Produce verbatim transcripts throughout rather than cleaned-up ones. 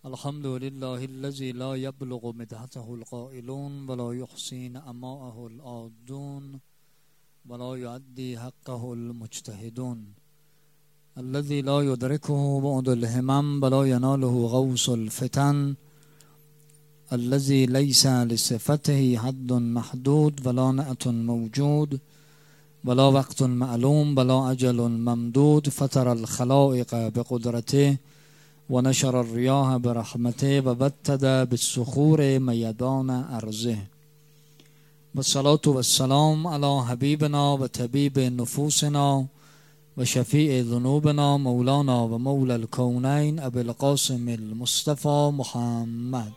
الحمد لله الذي لا يبلغ مدحته القائلون ولا يحصي نعماءه العادون ولا يؤدي حقه المجتهدون، الذي لا يدركه بعد الهمم ولا يناله غوص الفتن، الذي ليس لصفته حد محدود ولا نعت موجود ولا وقت معلوم ولا أجل ممدود، فطر الخلائق بقدرته ونشر الرياح برحمته وبتد بالصخور ميدان أرضه، والصلاة والسلام على حبيبنا وطبيب نفوسنا وشفيع ذنوبنا مولانا ومولى الكونين أبي القاسم المصطفى محمد.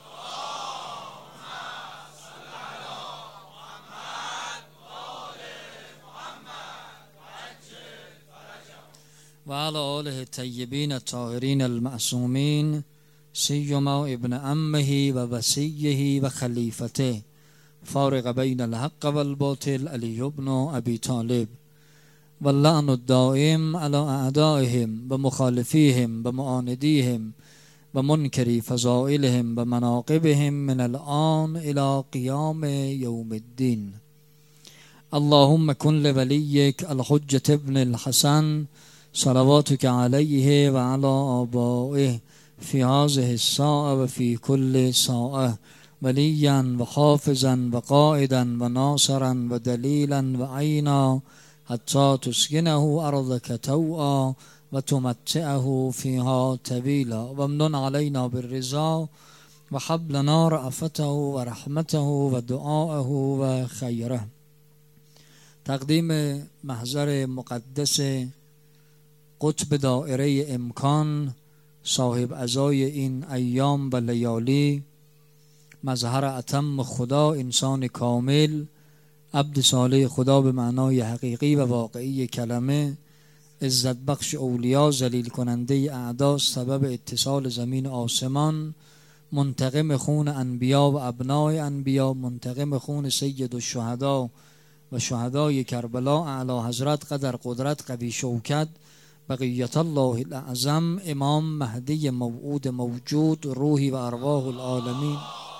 وعلى آله الطيبين الطاهرين المعصومين، سيما ابن عمه ووصيه وخليفته فارق بين الحق والباطل علي بن أبي طالب، واللعن الدائم على أعدائهم ومخالفيهم ومعانديهم ومنكر فضائلهم ومناقبهم من الآن إلى قيام يوم الدين. اللهم كن لوليك الحجة ابن الحسن صلواتك عليه وعلى آبائه في هذه الساعة وفي كل ساعة وليا وحافظا وقائدا وناصرا ودليلا وعينا حتى تسكنه أرضك توعا وتمتعه فيها طويلا، وامنن علينا بالرضا وهب لنا رأفته ورحمته ودعاءه وخيره. تقدیم محضر مقدس قطب دائره امکان، صاحب عزای این ایام و لیالی، مظهر اتم خدا، انسان کامل، عبد صالح خدا به معنای حقیقی و واقعی کلمه، عزت بخش اولیا، ذلیل کننده اعدا، سبب اتصال زمین و آسمان، منتقم خون انبیا و ابنای انبیا، منتقم خون سید الشهدا و شهدای کربلا، اعلی حضرت قدر قدرت قوی شوکت بقیت الله الاعظم، امام مهدی موعود موجود، روحی و ارواح العالمین.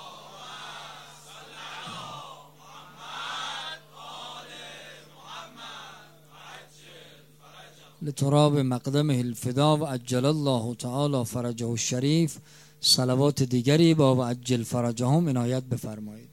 لتراب مقدمه الفدا و عجل الله تعالی فرجه الشریف، صلوات دیگری با و عجل فرجهم عنایت بفرمایید.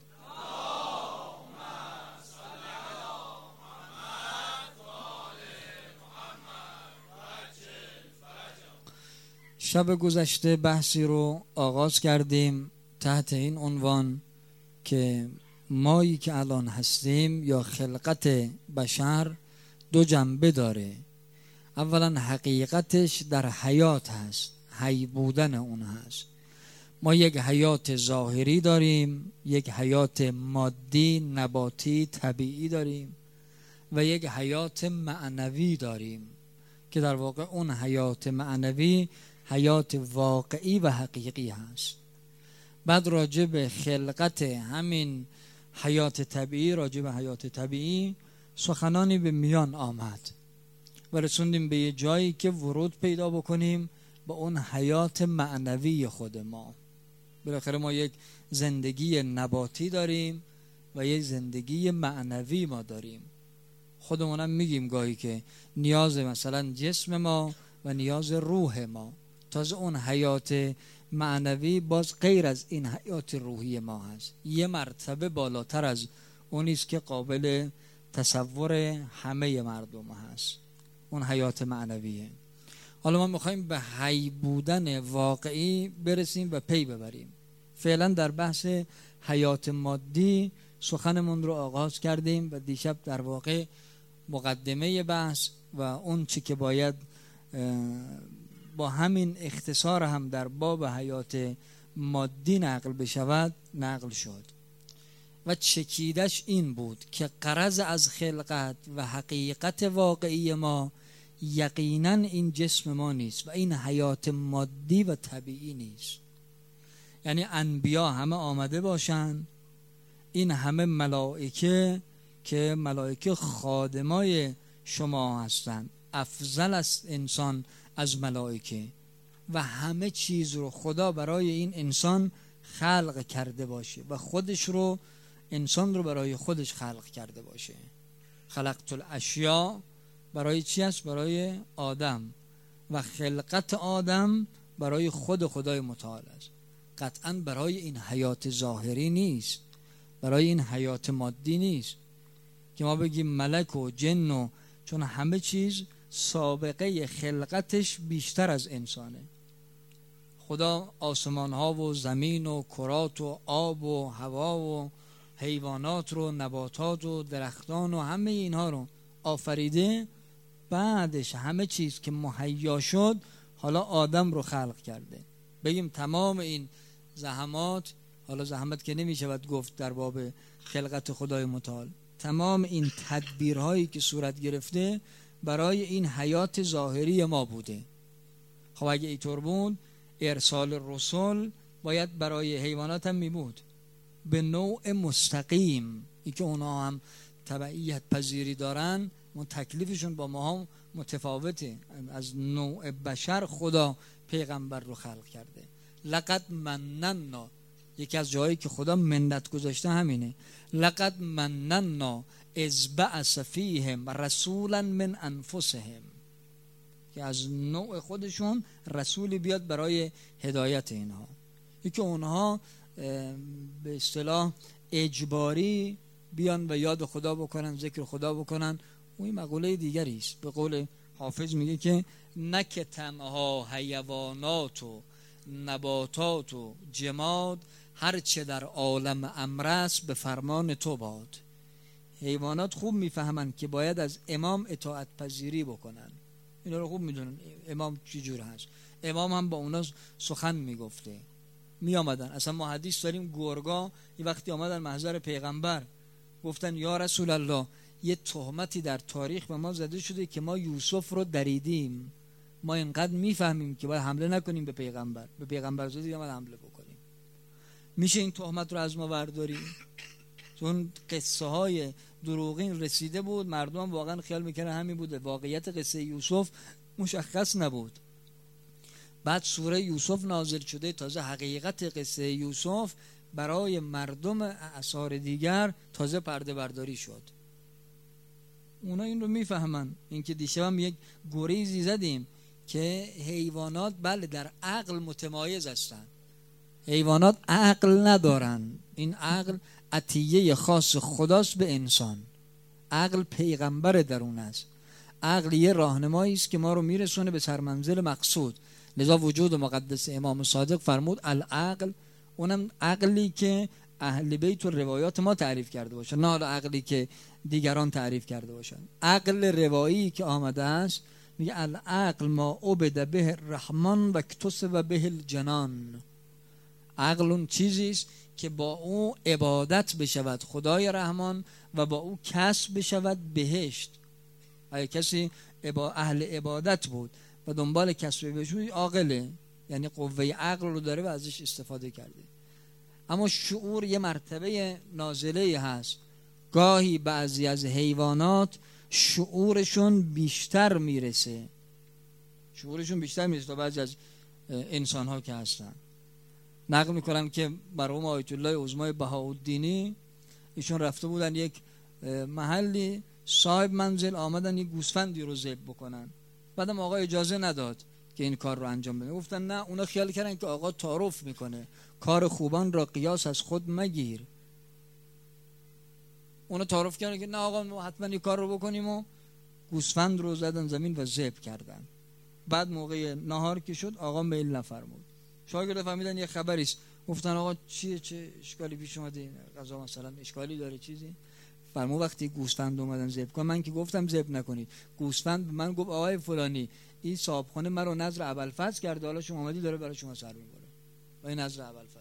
شب گذشته بحثی رو آغاز کردیم تحت این عنوان که مایی که الان هستیم یا خلقت بشر دو جنبه داره. اولا حقیقتش در حیات هست، حی بودن اون هست. ما یک حیات ظاهری داریم، یک حیات مادی نباتی طبیعی داریم و یک حیات معنوی داریم که در واقع اون حیات معنوی حیات واقعی و حقیقی هست. بعد راجع به خلقت همین حیات طبیعی، راجع به حیات طبیعی سخنانی به میان آمد و رسوندیم به یه جایی که ورود پیدا بکنیم با اون حیات معنوی خود ما. بالاخره ما یک زندگی نباتی داریم و یک زندگی معنوی ما داریم. خودمونم میگیم گاهی که نیاز مثلا جسم ما و نیاز روح ما، تازه اون حیات معنوی باز غیر از این حیات روحی ما هست، یه مرتبه بالاتر از اونیست که قابل تصور همه مردم هست، اون حیات معنویه. حالا ما میخوایم به حی بودن واقعی برسیم و پی ببریم. فعلا در بحث حیات مادی سخنمون رو آغاز کردیم و دیشب در واقع مقدمه بحث و اون چی که باید با همین اختصار هم در باب حیات مادی نقل بشود نقل شد و چکیدش این بود که غرض از خلقت و حقیقت واقعی ما یقینا این جسم ما نیست و این حیات مادی و طبیعی نیست. یعنی انبیا همه آمده باشن، این همه ملائکه که ملائکه خادمای شما هستند، افضل است انسان از ملائکه، و همه چیز رو خدا برای این انسان خلق کرده باشه و خودش رو، انسان رو برای خودش خلق کرده باشه. خلقت الاشیاء برای چی است؟ برای آدم، و خلقت آدم برای خود خدای متعال است. قطعا برای این حیات ظاهری نیست، برای این حیات مادی نیست که ما بگیم ملک و جن و، چون همه چیز سابقه خلقتش بیشتر از انسانه. خدا آسمان ها و زمین و کرات و آب و هوا و حیوانات رو، نباتات و درختان و همه اینها رو آفریده. بعدش همه چیز که مهیا شد حالا آدم رو خلق کرده. بگیم تمام این زحمات، حالا زحمت که نمیشه باید گفت در باب خلقت خدای متعال، تمام این تدبیرهایی که صورت گرفته برای این حیات ظاهری ما بوده. خب اگه اینطور بود ارسال رسول باید برای حیوانات هم می بود به نوع مستقیم، ای که اونا هم تبعیت پذیری دارن، من تکلیفشون با ما هم متفاوته. از نوع بشر خدا پیغمبر رو خلق کرده. لقد مننا، یکی از جایی که خدا منت گذاشته همینه. لقد مننا اذ بعث فیهم رسولا من انفسهم، که از نوع خودشون رسولی بیاد برای هدایت اینها. یکی اونها به اصطلاح اجباری بیان و یاد خدا بکنن، ذکر خدا بکنن، اون مقوله دیگری است. به قول حافظ میگه که نه که تنها حیوانات و نباتات و جماد، هر چه در عالم امر است به فرمان تو باد. حیوانات خوب میفهمن که باید از امام اطاعت پذیری بکنن، اینا رو خوب میدونن امام چی جور هست. امام هم با اونا سخن میگفته، می آمدن. اصلا ما حدیث داریم گرگا یه وقتی آمدن محضر پیغمبر گفتن یا رسول الله، یه تهمتی در تاریخ به ما زده شده که ما یوسف رو دریدیم، ما اینقدر میفهمیم که باید حمله نکنیم به پیغمبر، به پیغمبر زاده دیگه باید حمله بکنیم. میشه این تهمت رو از ما برداریم؟ چون قصه های دروغین رسیده بود، مردم واقعا خیال میکنن همین بوده. واقعیت قصه یوسف مشخص نبود. بعد سوره یوسف نازل شده، تازه حقیقت قصه یوسف برای مردم اعصار دیگر تازه پرده برداری شد. اونا این رو میفهمن. اینکه دیشب هم یک گریزی زدیم که حیوانات بله در عقل متمایز هستن، حیوانات عقل ندارن. این عقل عطیه خاص خداست به انسان. عقل پیغمبر درون است. عقل یه راهنمایی است که ما رو میرسونه به سرمنزل مقصود. لذا وجود مقدس امام صادق فرمود العقل، اونم عقلی که اهل بیت و روایات ما تعریف کرده باشن، نه حالا عقلی که دیگران تعریف کرده باشن. عقل روایی که آمده است میگه العقل ما عبد به الرحمن و اکتسب به الجنان. عقل اون چیزی است که با او عبادت بشود خدای رحمان و با او کسب بشود بهشت. اگه کسی اهل عبادت بود و دنبال کسب بهشت بود، عاقله، یعنی قوه عقل رو داره و ازش استفاده کرده. اما شعور یه مرتبه نازله هست. گاهی بعضی از حیوانات شعورشون بیشتر میرسه، شعورشون بیشتر میرسه تا بعضی از انسان ها که هستن. نقل میکنم که مرحوم آیت الله عظمای بهاءالدینی ایشون رفته بودن یک محلی، صاحب منزل آمدن یک گوسفندی رو ذبح بکنن. بعدم آقا اجازه نداد که این کار رو انجام بده. گفتن نه، اونا خیال کردن که آقا تعارف میکنه، کار خوبان را قیاس از خود مگیر. اونا تعارف کردن که نه آقا حتما این کار رو بکنیم و گوسفند رو زدن زمین و ذبح کردن. بعد موقع نهار که شد آقا میل نفرمود. شاگرد فهمیدن یه خبری است، گفتن آقا چیه، چه اشکالی پیش اومده، غذا مثلا اشکالی داره چیزی؟ فرمود وقتی گوسفند اومدن ذبح کن، من که گفتم ذبح نکنید. گوسفند من گفت آقای فلانی این صاحبخانه مرا نظر ابوالفضل کرده، حالا شما اومدی داره برای شما سر میبره. و این نظر ابوالفضل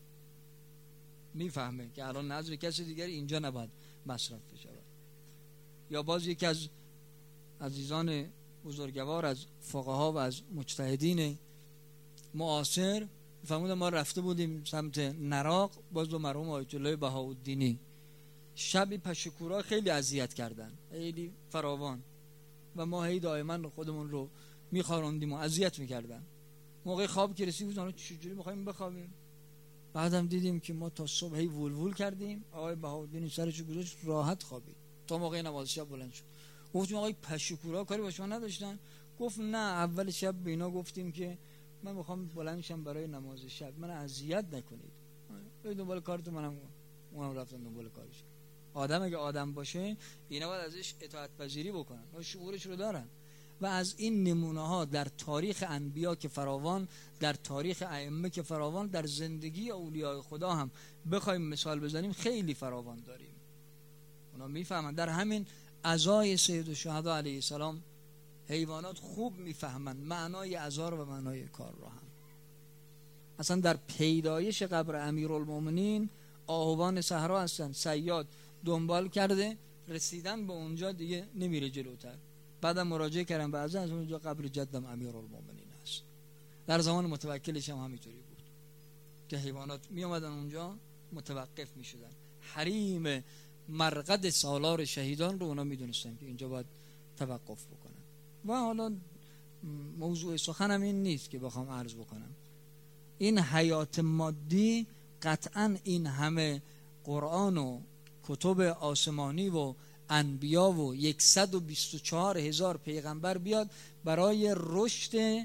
میفهمه که الان نظر کسی دیگری اینجا نباید مصرف بشه. یا باز یکی از عزیزان بزرگوار از فقها و از مجتهدین معاصر فرمودن ما رفته بودیم سمت نراق، باز با مرحوم آیت الله بهاءالدینی، شبی پشکورا خیلی اذیت کردن، خیلی فراوان، و ما هی دائما خودمون رو میخواروندیم و اذیت میکردن. موقع خواب که رسید بود چجوری میخوایم بخوابیم. بعدم دیدیم که ما تا صبح هی وول وول کردیم. آقای بهاءالدین سرشو گذاشت راحت خوابید تا موقع نماز شب بلند شد. گفتیم آقای پشوکورا کاری با شما نداشتن؟ گفت نه، اول شب به اینا گفتیم که من میخوام بلند شم برای نماز شب، من اذیت نکنید، برید دنبال کارتون. منم اونم رفتم دنبال کارش. آدم اگه آدم باشه اینا باید ازش اطاعت پذیری بکنن و شعورش رو دارن. و از این نمونه ها در تاریخ انبیا که فراوان، در تاریخ ائمه که فراوان، در زندگی اولیاء خدا هم بخوایم مثال بزنیم خیلی فراوان داریم. اونا میفهمن. در همین عزای سید الشهدا علیه السلام حیوانات خوب میفهمن معنای عزا و معنای کار را هم. اصلا در پیدایش قبر امیرالمومنین آهوان صحرا هستن، صیاد دنبال کرده، رسیدن به اونجا دیگه نمیره جلوتر. بعدم مراجعه کردن بعضی از اونجا قبر جدم امیرالمومنین است. در زمان متوکلش هم همینطوری بود که حیوانات می اومدن اونجا متوقف می شدن. حریم مرقد سالار شهیدان رو اونا می دونستن که اینجا باید توقف بکنن. و حالا موضوع سخنم این نیست که بخوام عرض بکنم. این حیات مادی قطعا این همه قرآن و کتب آسمانی و انبیا و صد و بیست و چهار هزار پیغمبر بیاد برای رشد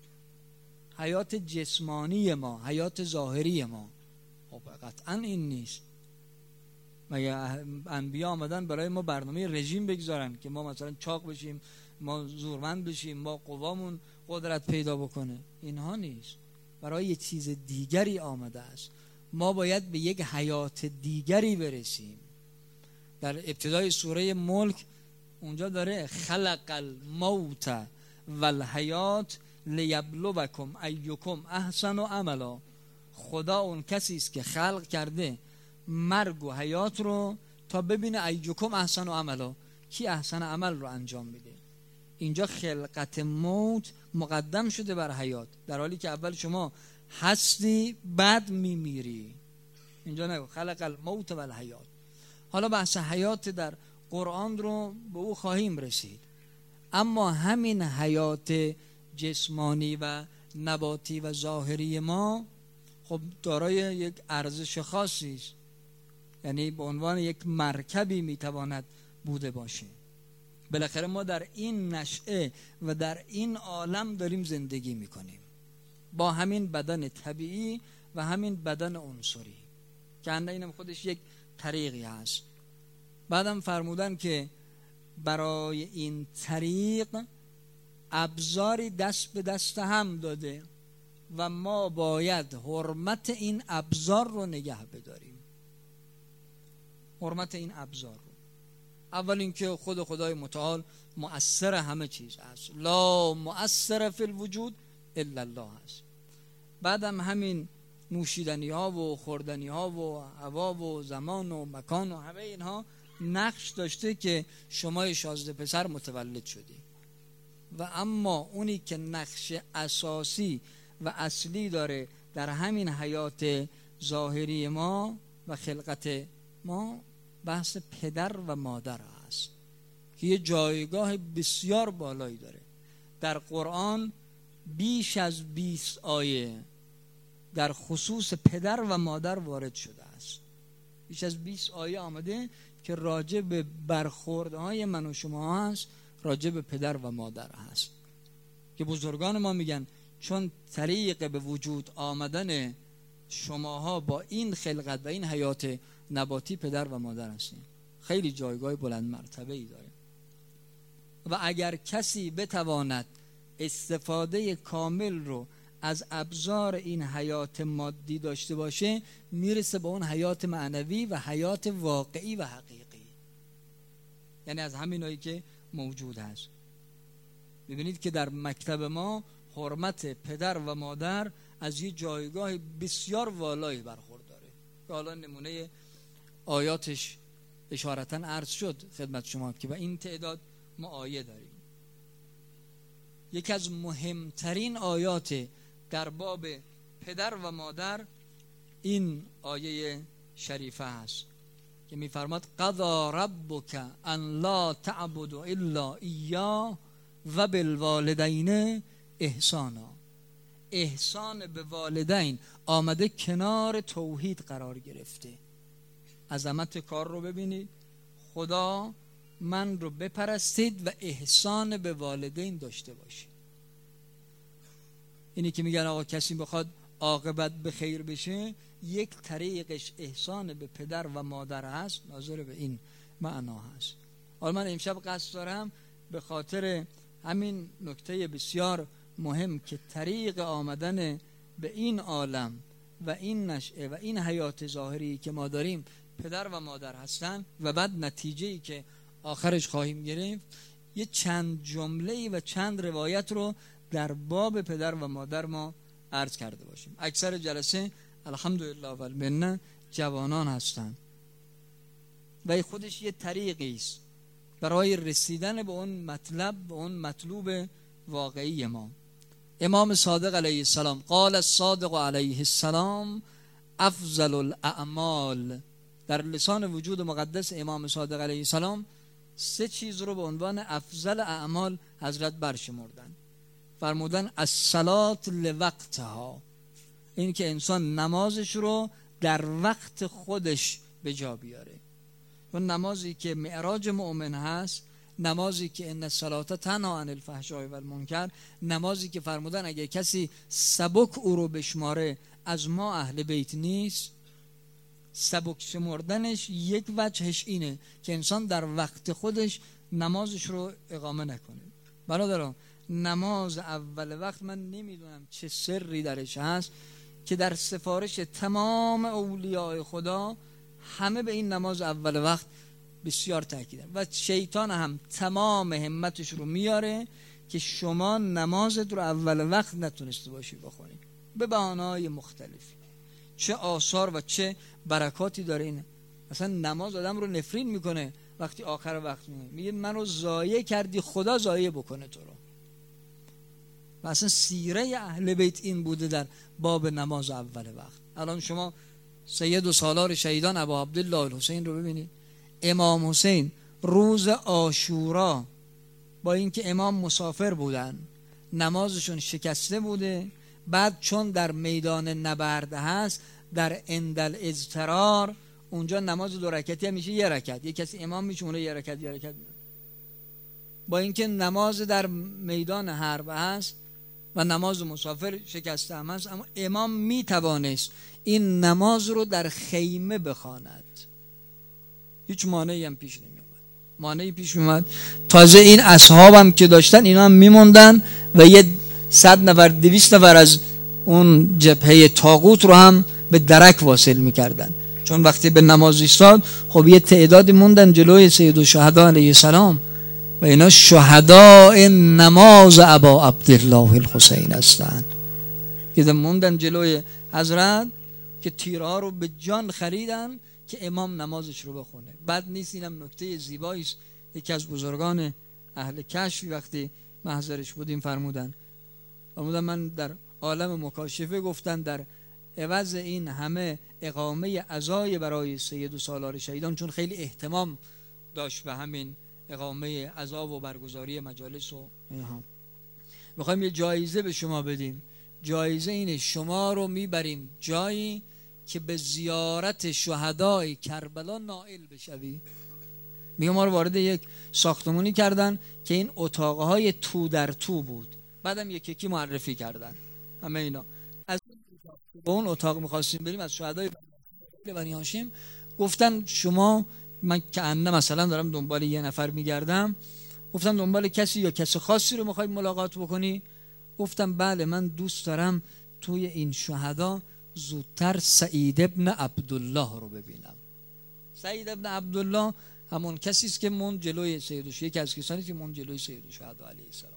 حیات جسمانی ما، حیات ظاهری ما. خب قطعا این نیست. مگه انبیا آمدن برای ما برنامه رژیم بگذارن که ما مثلا چاق بشیم، ما زورمند بشیم، ما قوامون قدرت پیدا بکنه؟ اینها نیست. برای یه چیز دیگری آمده است. ما باید به یک حیات دیگری برسیم. در ابتدای سوره ملک اونجا داره خلق الموت والحیات لیبلوکم ایکم احسن عملا. خدا اون کسی است که خلق کرده مرگ و حیات رو تا ببینه ایکم احسن عملا، کی احسن عمل رو انجام میده. اینجا خلقت موت مقدم شده بر حیات، در حالی که اول شما هستی بعد میمیری. اینجا نگو خلق الموت والحیات. حالا بحث حیات در قرآن رو به او خواهیم رسید. اما همین حیات جسمانی و نباتی و ظاهری ما خب دارای یک ارزش خاصی است. یعنی به عنوان یک مرکبی میتواند بوده باشه. بالاخره ما در این نشأه و در این عالم داریم زندگی میکنیم با همین بدن طبیعی و همین بدن عنصری که اندر اینم خودش یک طریقی هست. بعدم فرمودن که برای این طریق ابزاری دست به دست هم داده و ما باید حرمت این ابزار رو نگه بداریم. حرمت این ابزار رو، اول اینکه خود خدای متعال مؤثر همه چیز است، لا مؤثر فی الوجود الا الله است. بعدم همین نوشیدنی ها و خوردنی ها و هوا و زمان و مکان و همه اینها نقش داشته که شما شازده پسر متولد شدی. و اما اونی که نقش اساسی و اصلی داره در همین حیات ظاهری ما و خلقت ما بحث پدر و مادر است که یه جایگاه بسیار بالایی داره. در قرآن بیش از بیست آیه در خصوص پدر و مادر وارد شده است. بیش از بیست آیه آمده که راجع به برخوردهای من و شما هست، راجع به پدر و مادر هست که بزرگان ما میگن چون طریق به وجود آمدن شماها با این خلقت و این حیات نباتی پدر و مادر هستین. خیلی جایگاه بلند مرتبه ای داره. و اگر کسی بتواند استفاده کامل رو از ابزار این حیات مادی داشته باشه، میرسه به اون حیات معنوی و حیات واقعی و حقیقی، یعنی از همینایی که موجود هست. ببینید که در مکتب ما حرمت پدر و مادر از یه جایگاه بسیار والایی برخورداره که حالا نمونه آیاتش اشارتاً عرض شد خدمت شما که با این تعداد ما آیه داریم. یکی از مهمترین آیات در باب پدر و مادر این آیه شریفه هست که می‌فرماد قضا ربک ان لا تعبدوا الا ایاه و بالوالدین احسانا. احسان به والدین آمده کنار توحید قرار گرفته. عظمت کار رو ببینید. خدا من رو بپرستید و احسان به والدین داشته باشید. اینی که میگن آقا کسی بخواد عاقبت به خیر بشه، یک طریقش احسان به پدر و مادر هست، ناظر به این معنا هست. حالا من امشب قصد دارم به خاطر همین نکته بسیار مهم که طریق آمدن به این عالم و این نشأه و این حیات ظاهری که ما داریم پدر و مادر هستن و بعد نتیجه‌ای که آخرش خواهیم گرفت، یه چند جمله‌ای و چند روایت رو در باب پدر و مادر ما عرض کرده باشیم. اکثر جلسه الحمدلله و المنه جوانان هستن و خودش یه طریقی است برای رسیدن به اون مطلب، به اون مطلوب واقعی ما. امام صادق علیه السلام قال الصادق علیه السلام افضل الاعمال، در لسان وجود مقدس امام صادق علیه السلام سه چیز رو به عنوان افضل اعمال حضرت برشمردن. فرمودن الصلاة لوقتها، این که انسان نمازش رو در وقت خودش به جا بیاره. و نمازی که معراج مؤمن هست، نمازی که ان الصلاة تنها عن الفحشاء و المنکر، نمازی که فرمودن اگه کسی سبک او رو بشماره از ما اهل بیت نیست. سبک شمردنش یک وجهش اینه که انسان در وقت خودش نمازش رو اقامه نکنه. برادران نماز اول وقت من نمیدونم چه سری درش هست که در سفارش تمام اولیاء خدا همه به این نماز اول وقت بسیار تاکیدن و شیطان هم تمام همتش رو میاره که شما نمازت رو اول وقت نتونسته باشی بخونی به بهانه‌های مختلفی. چه آثار و چه برکاتی داره این. مثلا نماز آدم رو نفرین میکنه وقتی آخر وقت میگه میگه منو ضایع کردی، خدا ضایع بکنه تو رو. و اصلا سیره اهل بیت این بوده در باب نماز اول وقت. الان شما سید و سالار شهیدان ابا عبدالله الحسین رو ببینید. امام حسین روز عاشورا با اینکه امام مسافر بودن نمازشون شکسته بوده، بعد چون در میدان نبرد هست در اندل اضطرار اونجا نماز دو رکعتی هم میشه یه رکعت، یه کسی امام میشه اون یه رکعت یه رکعت میشه. با اینکه نماز در میدان حرب هست و نماز مسافر شکسته هم هست، اما امام میتوانست این نماز رو در خیمه بخواند، هیچ مانعی هم پیش نمی اومد. مانعی پیش اومد تازه این اصحابم که داشتن اینا هم میموندن و یه صد نفر دویست نفر از اون جبهه طاغوت رو هم به درک واصل میکردن، چون وقتی به نماز ایستاد خب یه تعدادی موندن جلوی سید الشهدا علیه السلام و اینا شهداء نماز ابا عبدالله الحسین هستند که موندن جلوی حضرت که تیرها رو به جان خریدن که امام نمازش رو بخونه. بعد نیست، اینم نکته زیبایی است. یکی از بزرگان اهل کشف وقتی محضرش بودیم فرمودن فرمودن من در عالم مکاشفه گفتن در عوض این همه اقامه عزای برای سید و سالار شهیدان، چون خیلی اهتمام داشت به همین اقامه عزا و برگزاری مجالس و اینها، میخوایم یه جایزه به شما بدیم. جایزه اینه شما رو میبریم جایی که به زیارت شهدای کربلا نائل بشوی. میگه ما رو وارد یک ساختمونی کردن که این اتاقهای تو در تو بود، بعدم یک یکی معرفی کردن همه اینا. از اون اتاق میخواستیم بریم از شهدای بنی هاشم، گفتن شما، من که انده مثلا دارم دنبال یه نفر میگردم، گفتم دنبال کسی یا کسی خاصی رو میخوای ملاقات بکنی؟ گفتم بله من دوست دارم توی این شهدا زودتر سعید ابن عبدالله رو ببینم. سعید ابن عبدالله همون کسی است که من جلوی سید الشهدا، یکی از کسانی که من جلوی سید الشهدا علیه السلام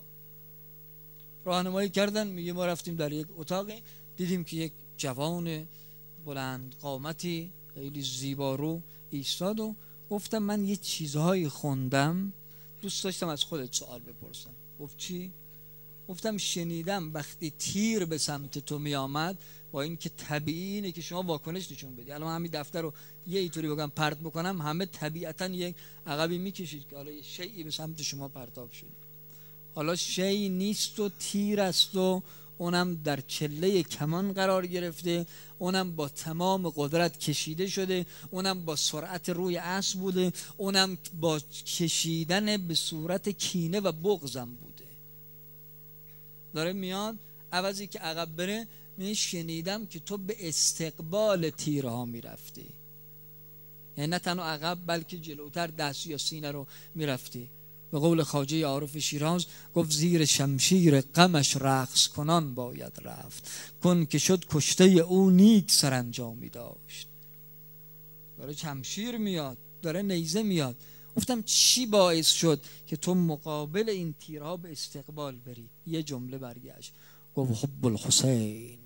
راهنمایی کردن. میگه ما رفتیم در یک اتاقی دیدیم که یک جوان بلند قامتی خیلی زیبارو ایستاد و گفتم من یه چیزهایی خوندم دوست داشتم از خودت سوال بپرسم. گفت چی؟ گفتم شنیدم وقتی تیر به سمت تو می آمد با این که طبیعی اینه که شما واکنش نشون بدی، الان همین دفتر رو یه اینطوری بگم پرت بکنم همه طبیعتا یک عقبی میکشید که حالا یه شیئی به سمت شما پرتاب شده. حالا شیئی نیست و تیر است و اونم در چله کمان قرار گرفته، اونم با تمام قدرت کشیده شده، اونم با سرعت روی اسب بوده، اونم با کشیدن به صورت کینه و بغضم بوده. داره میاد عوضی که عقب بره، من شنیدم که تو به استقبال تیرها میرفتی، یعنی نه تنها عقب بلکه جلوتر دست یا سینه رو میرفتی. به قول خواجه عارف شیراز گفت زیر شمشیر غمش رقص کنان باید رفت، کن که شد کشته او نیک سرانجامی داشت. داره شمشیر میاد، داره نیزه میاد. گفتم چی باعث شد که تو مقابل این تیرها به استقبال بری؟ یه جمله برگشت، گفت حب الحسین.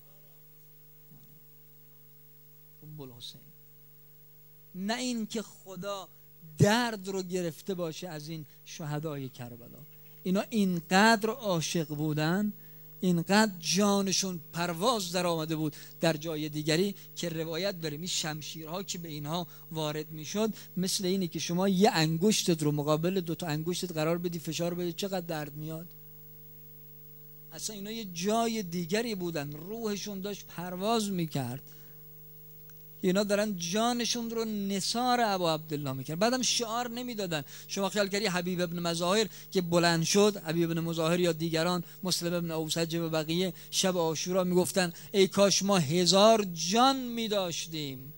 حب الحسین. نه این که خدا درد رو گرفته باشه از این شهدای کربلا، اینا اینقدر عاشق بودن، اینقدر جانشون پرواز در آمده بود در جای دیگری که روایت داریم این شمشیرها که به اینها وارد میشد مثل اینه که شما یه انگشتت رو مقابل دوتا انگشتت قرار بدی فشار بدی، چقدر درد میاد. اصلا اینا یه جای دیگری بودن، روحشون داشت پرواز میکرد. اینا دارن جانشون رو نثار ابا عبدالله میکرد. بعدم شعار نمیدادن. شما خیال کردی حبیب ابن مظاهر که بلند شد، حبیب ابن مظاهر یا دیگران، مسلم ابن اوسج و بقیه، شب عاشورا میگفتن ای کاش ما هزار جان میداشتیم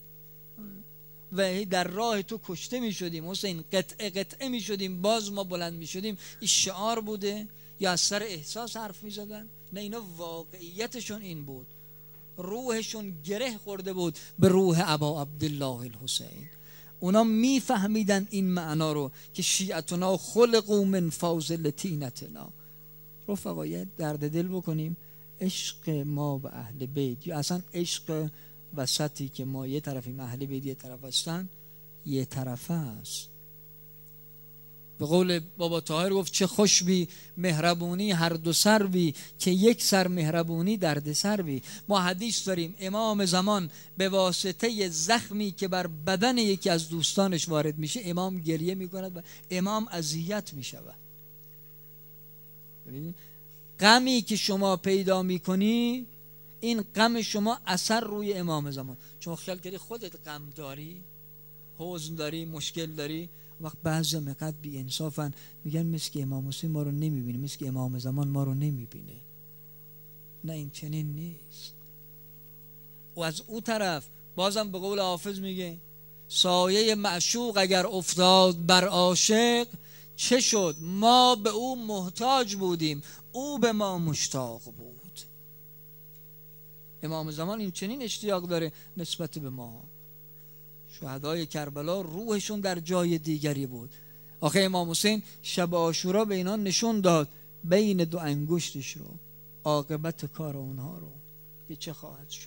و در راه تو کشته میشدیم، حسین قطعه قطعه میشدیم باز ما بلند میشدیم. این شعار بوده یا از سر احساس حرف میزدن؟ نه، اینا واقعیتشون این بود. روحشون گره خورده بود به روح ابا عبدالله الحسین. اونا میفهمیدن این معنا رو که شیعتنا خلقوا من فاضل طینتنا. رفقا درد دل بکنیم، عشق ما به اهل بیت یا اصلا عشق وسطی که ما یه طرفیم اهل بیت یه طرف هستن، یه طرفه است. به قول بابا طاهر گفت چه خوش بی مهربونی هر دو سر بی، که یک سر مهربونی درد سر بی. ما حدیث داریم امام زمان به واسطه زخمی که بر بدن یکی از دوستانش وارد میشه امام گریه میکند و امام اذیت میشود. غمی که شما پیدا میکنی این غم شما اثر روی امام زمان. شما خیال کردی خودت غم داری، حزن داری، مشکل داری، وقت بعضی مقدر بی انصافن میگن مثل که امام حسین ما رو نمیبینه، مثل که امام زمان ما رو نمیبینه. نه، این چنین نیست. و از او طرف بازم به قول حافظ میگه سایه معشوق اگر افتاد بر عاشق، چه شد ما به او محتاج بودیم او به ما مشتاق بود. امام زمان این چنین اشتیاق داره نسبت به ما. شهدای کربلا روحشون در جای دیگری بود. آخه امام حسین شب عاشورا به اینا نشون داد بین دو انگشتش رو عاقبت کار اونها رو که چه خواهد شد.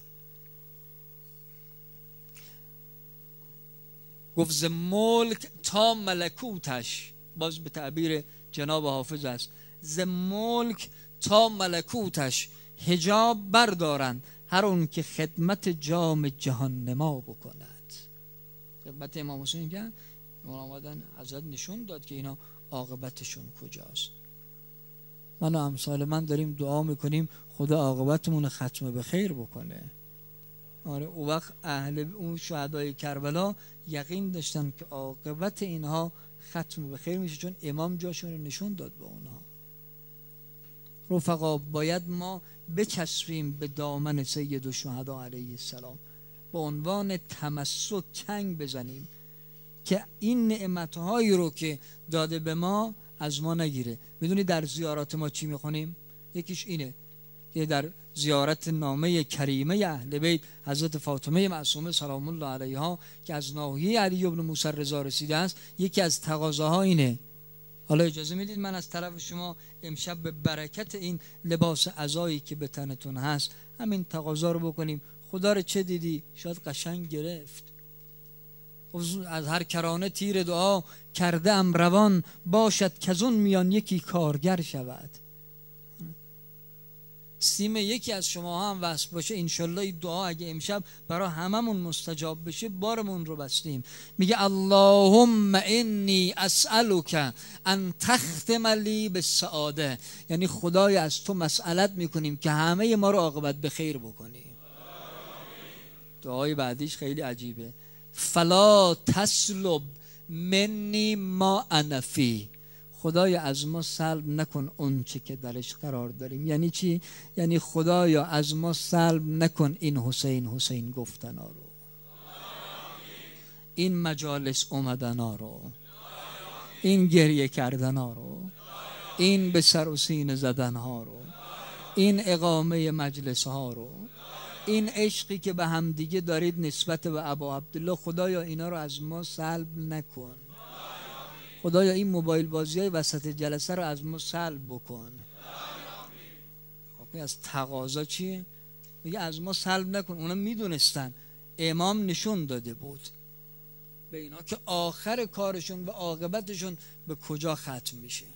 گفت ز ملک تا ملکوتش، باز به تعبیر جناب حافظ است، ز ملک تا ملکوتش حجاب بردارند هر اون که خدمت جام جهان نما بکند. خدمت امام حسین که اون آمدن حضرت نشون داد که اینا عاقبتشون کجاست. من و امثال من داریم دعا میکنیم خدا عاقبتمون ختم به خیر بکنه. آره، اون وقت اهل اون شهدای کربلا یقین داشتن که عاقبت اینها ختم به خیر میشه، چون امام جاشون رو نشون داد به اونها. رفقا باید ما بچسبیم به دامن سید الشهدا علیه السلام، به عنوان تمسک چنگ بزنیم که این نعمتهایی رو که داده به ما از ما نگیره. میدونی در زیارات ما چی میخونیم؟ یکیش اینه که در زیارت نامه کریمه اهل بیت حضرت فاطمه معصومه سلام الله علیها که از ناحیه علی بن موسی رضا رسیده است، یکی از تقاضاها اینه. حالا اجازه میدید من از طرف شما امشب به برکت این لباس عزایی که به تنتون هست همین تقاضا رو بکنیم. خدا رو چه دیدی؟ شاید قشنگ گرفت. از هر کرانه تیر دعا کرده ام روان، باشد کزون میان یکی کارگر شود. سیم یکی از شما هم وصل باشه انشالله این دعا اگه امشب برای هممون مستجاب بشه بارمون رو بستیم. میگه اللهم انی اسألک ان تختم لی بالسعاده، یعنی خدای از تو مسئلت میکنیم که همه ما رو عاقبت به خیر بکنی. دعای بعدیش خیلی عجیبه، فلا تسلب منی ما انا فی، خدایا از ما سلب نکن اون چه که درش قرار داریم. یعنی چی؟ یعنی خدایا از ما سلب نکن این حسین حسین گفتنا رو، این مجالس اومدنا رو، این گریه کردنا رو، این به سر و سینه زدن ها رو، این اقامه مجلس ها رو، این عشقی که به هم دیگه دارید نسبت به ابا عبدالله، خدایا اینا رو از ما سلب نکن. خدایا این موبایل بازی های وسط جلسه رو از ما سلب بکن. از تقاضا چیه؟ میگه از ما سلب نکن. اونا میدونستن، امام نشون داده بود به اینا که آخر کارشون و عاقبتشون به کجا ختم میشه.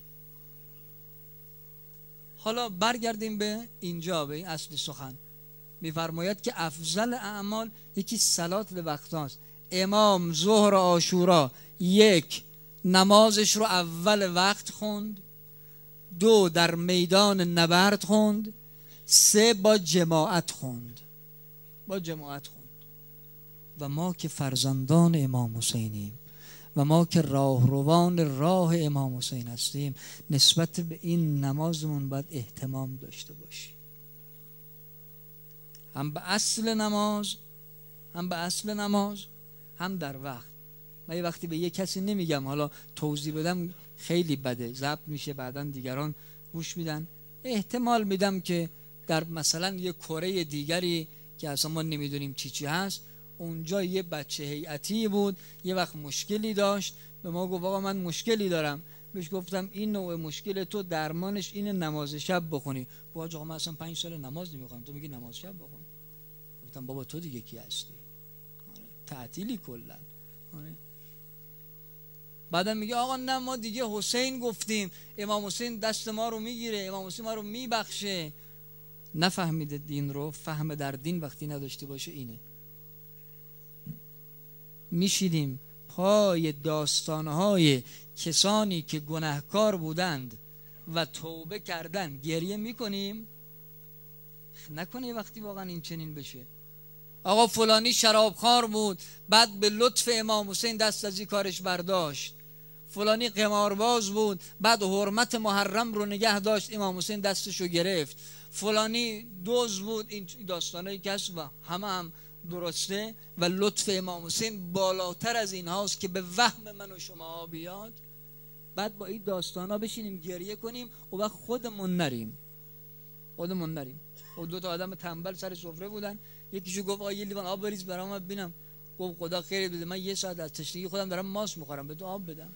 حالا برگردیم به اینجا، به این اصل سخن. میفرماید که افضل اعمال یکی صلات وقتاست. امام ظهر عاشورا یک نمازش رو اول وقت خوند، دو در میدان نبرد خوند، سه با جماعت خوند، با جماعت خوند. و ما که فرزندان امام حسینیم و ما که راهروان راه امام حسین هستیم، نسبت به این نمازمون باید اهتمام داشته باشیم، هم به اصل نماز، هم به اصل نماز، هم در وقت. من یه وقتی به یه کسی نمیگم، حالا توضیح بدم خیلی بده، ضبط میشه بعداً دیگران گوش میدن، احتمال میدم که در مثلا یه کره دیگری که اصلا ما نمیدونیم چی چی هست، اونجا یه بچه هیئتی بود یه وقت مشکلی داشت، به ما گفت آقا من مشکلی دارم. بهش گفتم این نوع مشکل تو درمانش اینه نماز شب بخونی. گفت آقا من اصلا پنج سال نماز نمیخونم، تو میگی نماز شب بخون. گفتم بابا تو دیگه کی هستی؟ تعطیلی کلا. بعدم میگه آقا نه ما دیگه حسین گفتیم، امام حسین دست ما رو میگیره، امام حسین ما رو میبخشه. نفهمیده دین رو. فهم در دین وقتی نداشته باشه اینه. میشیدیم پای داستانهای کسانی که گناهکار بودند و توبه کردن گریه میکنیم. نکنه وقتی واقعا این چنین بشه. آقا فلانی شرابخوار بود، بعد به لطف امام حسین دست از این کارش برداشت. فلانی قمارباز بود، بعد حرمت محرم رو نگه داشت، امام حسین دستشو گرفت. فلانی دزد بود. این داستانایی که هست و همه هم درسته و لطف امام حسین بالاتر از این هاست که به وهم من و شما بیاد. بعد با این داستانا بشینیم گریه کنیم و بعد خودمون نریم خودمون نریم و دو تا آدم تنبل سر سفره بودن، یکیشو گفت آقا یه لیوان آب بریز برام ببینم. گفت خدا خیرت بده، من یه ساعت از تشنگی خودم دارم ماست میخورم، به تو آب بدم؟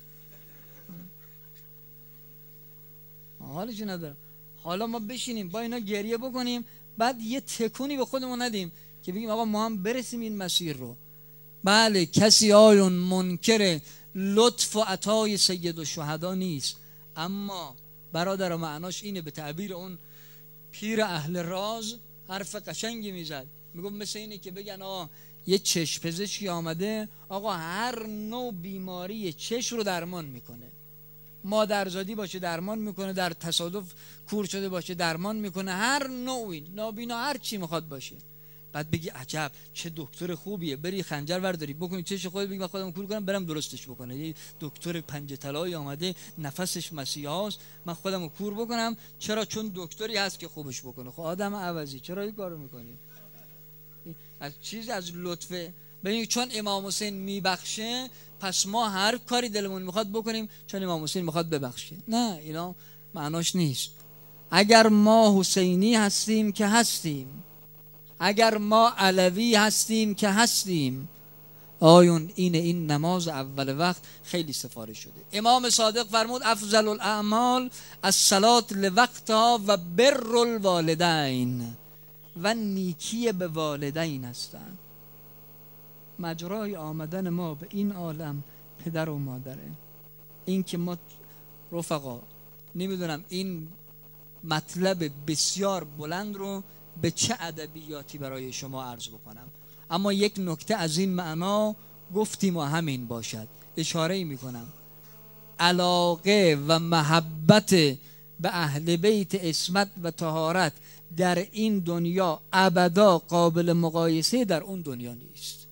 حالشو ندارم. حالا ما بشینیم با اینا گریه بکنیم، بعد یه تکونی به خودمون ندیم که بگیم آقا ما هم برسیم این مسیر رو. بله کسی آیون منکر لطف و عطای سید الشهدا نیست، اما برادر معناش اینه. به تعبیر اون پیر اهل راز حرف قشنگی میزد، میگم مثل اینه که بگن آقا یه چشم پزشکی آمده، آقا هر نوع بیماری چشم رو درمان میکنه. مادرزادی باشه درمان میکنه، در تصادف کور شده باشه درمان میکنه، هر نوعی، نابینا هر چی میخواد باشه. بعد بگی عجب چه دکتر خوبیه، بری خنجر ورداری بکنی چش خودت، بگی من خودم کور کنم برم درستش بکنه. یه دکتر پنجه طلایی آمده نفسش مسیحاست، من خودمو کور بکنم. چرا؟ چون دکتری هست که خوبش بکنه. خب آدم عوضی چرا این کارو میکنی؟ از چیز از لطفه. ببین چون امام حسین میبخشه پس ما هر کاری دلمون میخواد بکنیم چون امام حسین میخواد ببخشه. نه، اینا معناش نیست. اگر ما حسینی هستیم که هستیم، اگر ما علوی هستیم که هستیم، آیون اینه این نماز اول وقت خیلی سفارش شده. امام صادق فرمود افضل الاعمال الصلاة لوقتها و بر الوالدین، و نیکی به والدین هستند. مجرای آمدن ما به این عالم پدر و مادره. این که ما رفقا نمیدونم این مطلب بسیار بلند رو به چه ادبیاتی برای شما عرض بکنم. اما یک نکته از این معنا گفتیم و همین باشد. اشاره می کنم علاقه و محبت به اهل بیت عصمت و طهارت در این دنیا ابدا قابل مقایسه در اون دنیا نیست،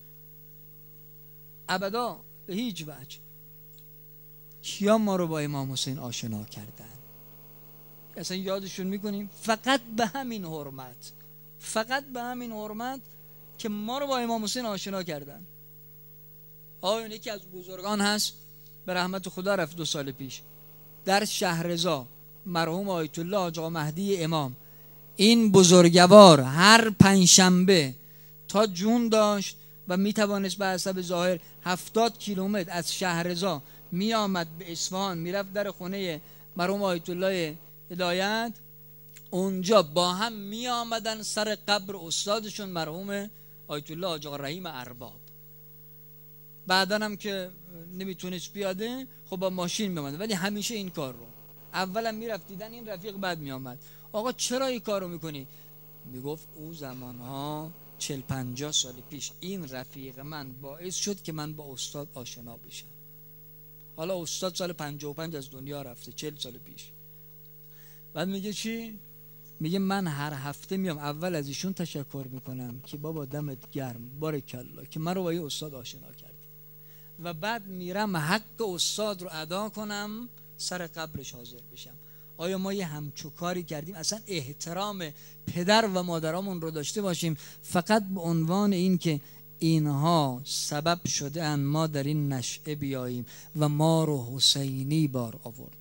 ابدا به هیچ وجه. کیا ما رو با امام حسین آشنا کردن؟ اصلا یادشون میکنیم؟ فقط به همین حرمت، فقط به همین حرمت که ما رو با امام حسین آشنا کردن. آقایون یکی از بزرگان هست به رحمت خدا رفت دو سال پیش در شهرضا، مرحوم آیت الله حاج آقا مهدی امام. این بزرگوار هر پنجشنبه تا جون داشت و میتوانست به حسب ظاهر هفتاد کیلومتر از شهرضا می آمد به اصفهان، میرفت در خونه مرحوم آیت الله هدایت، اونجا با هم می آمدن سر قبر استادشون مرحوم آیت الله حاج آقا رحیم ارباب. بعدن هم که نمیتونست بیاده خب با ماشین میامد، ولی همیشه این کار رو اولا میرفت دیدن این رفیق، بعد میامد. آقا چرا این کار رو میکنی؟ میگفت او زمانها چل پنجاه سال پیش این رفیق من باعث شد که من با استاد آشنا بشم. حالا استاد سال پنجاه و پنج از دنیا رفته، چل سال پیش. بعد میگه چی؟ میگه من هر هفته میام اول از ایشون تشکر میکنم که بابا دمت گرم، بارکالله که من رو با یه استاد آشنا کردی، و بعد میرم حق استاد رو ادا کنم، سر قبرش حاضر بشم. آیا ما یه همچو کاری کردیم؟ اصلا احترام پدر و مادرامون رو داشته باشیم فقط به عنوان این که اینها سبب شده ان ما در این نشأه بیاییم و ما رو حسینی بار آوردن.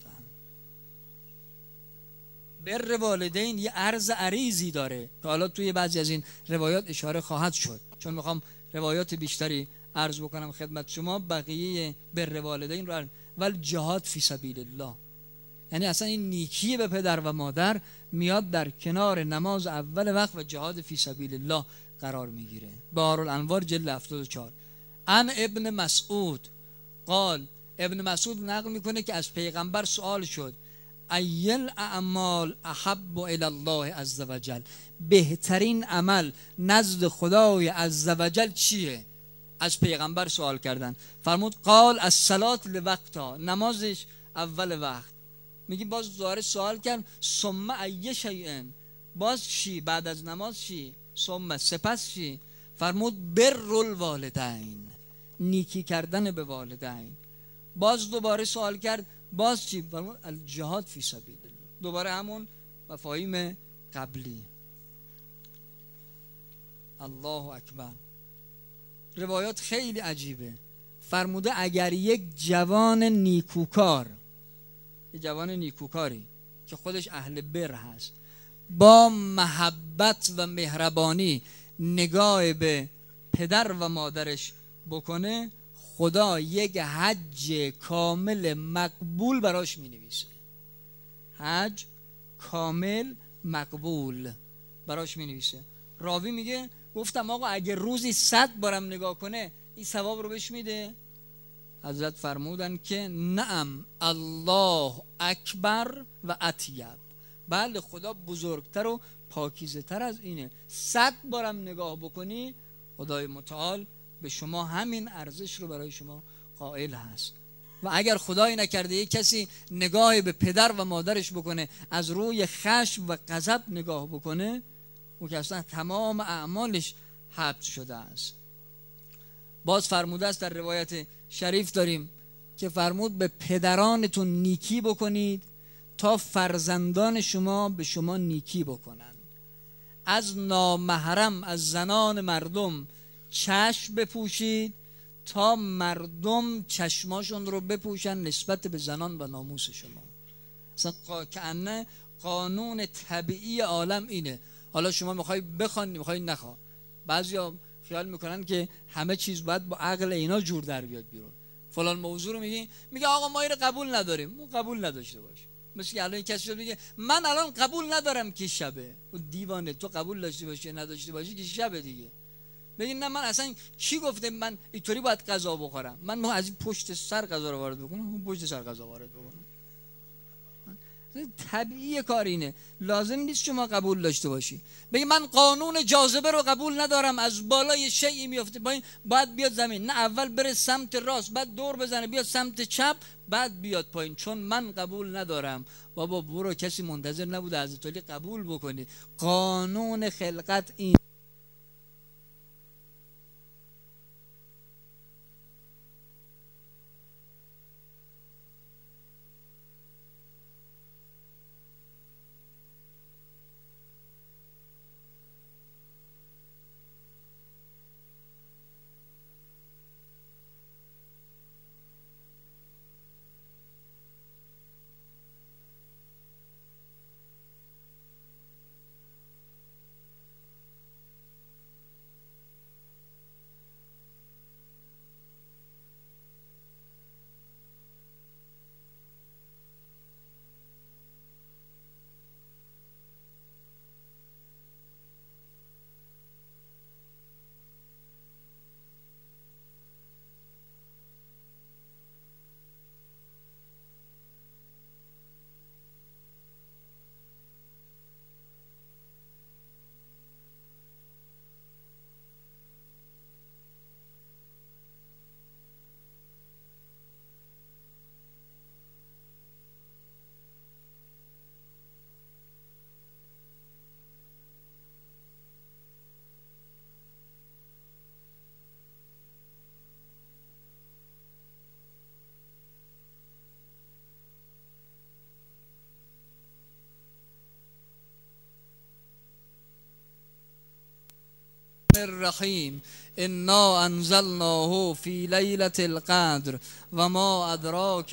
بر والدین یه عرض عریضی داره که حالا توی بعضی از این روایات اشاره خواهد شد، چون میخوام روایات بیشتری عرض بکنم خدمت شما. بقیه بر والدین رو ول جهاد فی سبیل الله، یعنی اصلا این نیکی به پدر و مادر میاد در کنار نماز اول وقت و جهاد فی سبیل الله قرار میگیره. بهارالانوار جلد هفتاد و چهار. ان ابن مسعود قال، ابن مسعود نقل میکنه که از پیغمبر سوال شد ایل اعمال احب الی الله عز وجل، بهترین عمل نزد خدای عز وجل چیه؟ از پیغمبر سوال کردن. فرمود قال الصلاة لوقتها، نمازش اول وقت. میگی باز دوباره سوال کرد ثم ای شیء، باز چی؟ بعد از نماز چی؟ ثم سپس چی؟ فرمود بر الوالدین، نیکی کردن به والدین. باز دوباره سوال کرد باز چی؟ فرمود الجهاد فی سبیل الله. دوباره همون مفاهیم قبلی. الله اکبر. روایات خیلی عجیبه. فرموده اگر یک جوان نیکوکار، یک جوان نیکوکاری که خودش اهل بر هست، با محبت و مهربانی نگاه به پدر و مادرش بکنه، خدا یک حج کامل مقبول براش می نویسه. حج کامل مقبول براش می نویسه. راوی میگه گفتم آقا اگر روزی صد بارم نگاه کنه این ثواب رو بهش میده؟ حضرت فرمودن که نعم الله اکبر و اطیب، بله خدا بزرگتر و پاکیزه تر از اینه. صد بارم نگاه بکنی خدای متعال به شما همین ارزش رو برای شما قائل هست. و اگر خدای نکرده یک کسی نگاه به پدر و مادرش بکنه از روی خشم و غضب نگاه بکنه، او که اصلا تمام اعمالش حبس شده است. باز فرموده است در روایت شریف داریم که فرمود به پدرانتون نیکی بکنید تا فرزندان شما به شما نیکی بکنن. از نامحرم از زنان مردم چشم بپوشید تا مردم چشماشون رو بپوشن نسبت به زنان و ناموس شما. اصلا کأنه قانون طبیعی عالم اینه. حالا شما میخوای بخوانی میخوای نخوا. بعضیا خیال میکنن که همه چیز باید با عقل اینا جور در بیاد بیرون. فلان موضوع رو میگی، میگه آقا ما اینو قبول نداریم. اون قبول نداشته باش. مثل که الان کسی میگه من الان قبول ندارم که شبه. اون دیوانه، تو قبول داشته باشی نداشته باشی که شبه دیگه. بگین نه من اصلا کی گفته من اینطوری باید غذا بخورم؟ من ما از این پشت سر غذا رو وارد بکنم، اون پشت سر غذا وارد بکنم. طبیعی کار اینه، لازم نیست شما قبول داشته باشی. بگی من قانون جاذبه رو قبول ندارم، از بالای شیئی میفته پایین، باید بیاد زمین. نه، اول بره سمت راست، بعد دور بزنه بیاد سمت چپ، بعد بیاد پایین. چون من قبول ندارم. بابا برو، کسی منتظر نبوده حضرت علی قبول بکنی. قانون خلقت این. الرحیم انا انزلناه فی لیلة القدر و ما ادراک.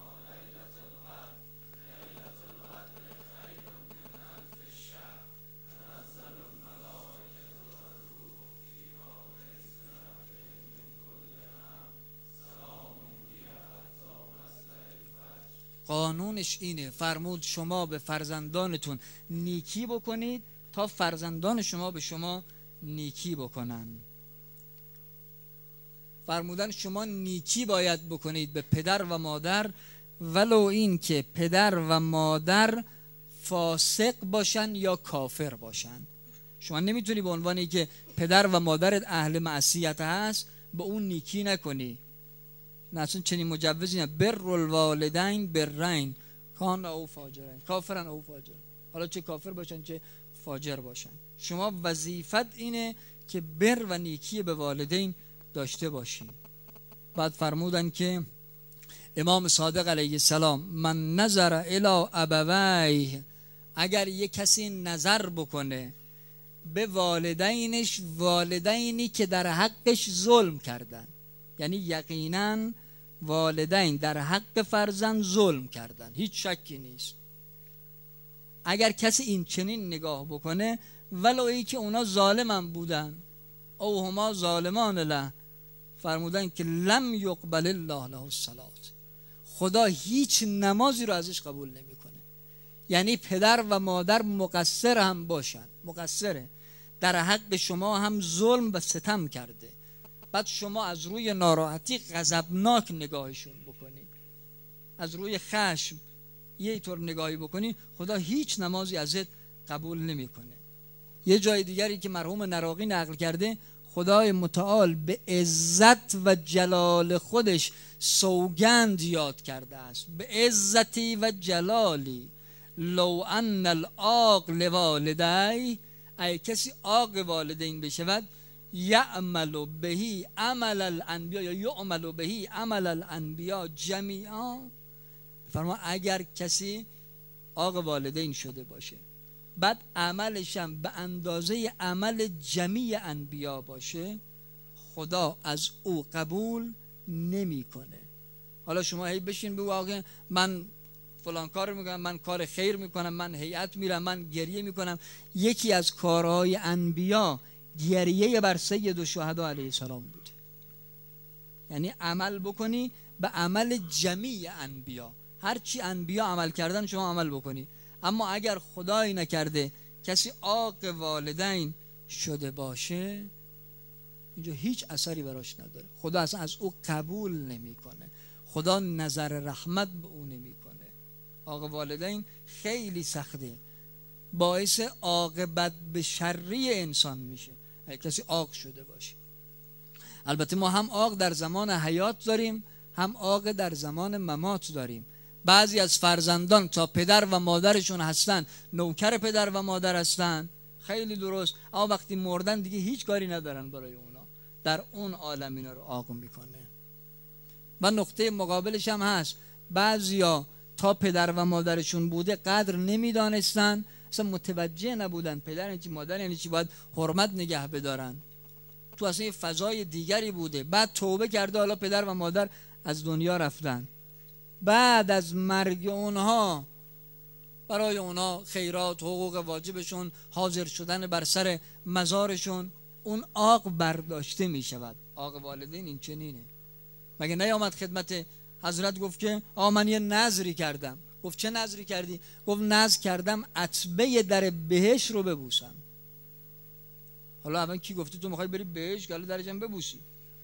قانونش اینه، فرمود شما به فرزندانتون نیکی بکنید تا فرزندان شما به شما نیکی بکنن. فرمودن شما نیکی باید بکنید به پدر و مادر، ولو این که پدر و مادر فاسق باشن یا کافر باشن. شما نمیتونی به عنوانی که پدر و مادرت اهل معصیت هست به اون نیکی نکنی. نه، اصلا چنین مجوزی نه. بر الوالدین برین کان او فاجرین، کافرن او فاجر، حالا چه کافر باشن چه فاجر باشن. شما وظیفت اینه که بر و نیکی به والدین داشته باشی. بعد فرمودن که امام صادق علیه السلام من نظر الی ابویه، اگر یک کسی نظر بکنه به والدینش، والدینی که در حقش ظلم کردن، یعنی یقینا والدین در حق فرزند ظلم کردن، هیچ شکی نیست. اگر کسی این چنین نگاه بکنه ولو ای که اونا ظالمن بودن او هما ظالمان له، فرمودن که لم یقبل الله له الصلاة، خدا هیچ نمازی رو ازش قبول نمیکنه. یعنی پدر و مادر مقصر هم باشن، مقصره، در حق شما هم ظلم و ستم کرده، بعد شما از روی ناراحتی غضبناک نگاهشون بکنی، از روی خشم یه طور نگاهی بکنی، خدا هیچ نمازی ازت قبول نمیکنه. یه جای دیگری که مرحوم نراقی نقل کرده، خدای متعال به عزت و جلال خودش سوگند یاد کرده است، به عزتی و جلالی لو ان العاق لوالدی، ای کسی عاق والدین بشود، یعمل بهی عمل الانبیا یا یعمل بهی عمل الانبیا جمیعا، فرما اگر کسی عاق والدین شده باشه بعد عملش هم به اندازه عمل جمیع انبیا باشه، خدا از او قبول نمیکنه. حالا شما هی بشین بگو آقا من فلان کار میکنم، من کار خیر میکنم، من هیئت میرم، من گریه میکنم. یکی از کارهای انبیا گریه بر سید الشهدا علیه السلام بود. یعنی عمل بکنی به عمل جمیع انبیا، هرچی انبیا عمل کردن شما عمل بکنی. اما اگر خدایی نکرده کسی عاق والدین شده باشه، اینجا هیچ اثری براش نداره، خدا اصلا از او قبول نمیکنه، خدا نظر رحمت به او نمیکنه. عاق والدین خیلی سخته، باعث عاقبت به شری انسان میشه اگه کسی عاق شده باشه. البته ما هم عاق در زمان حیات داریم، هم عاق در زمان ممات داریم. بعضی از فرزندان تا پدر و مادرشون هستن نوکر پدر و مادر هستن، خیلی درست، اما وقتی مردن دیگه هیچ کاری ندارن برای اونا، در اون عالم اینا رو عاق میکنه. و نقطه مقابلش هم هست، بعضیا تا پدر و مادرشون بوده قدر نمیدانستن، اصلا متوجه نبودن پدر یعنی چی، مادر یعنی چی، باید حرمت نگه بدارن، تو اصلا یه فضای دیگری بوده. بعد توبه کرده، حالا پدر و مادر از دنیا رفتن، بعد از مرگ اونها برای اونها خیرات، حقوق واجبشون، حاضر شدن بر سر مزارشون، اون عاق برداشته می شود. عاق والدین این چنینه. مگه نیامد خدمت حضرت گفت که آ من یه نذری کردم. گفت چه نذری کردی؟ گفت نذر کردم عتبه در بهشت رو ببوسم. حالا اول کی گفته تو میخوای بری بهشت که حالا درش هم ببوسی؟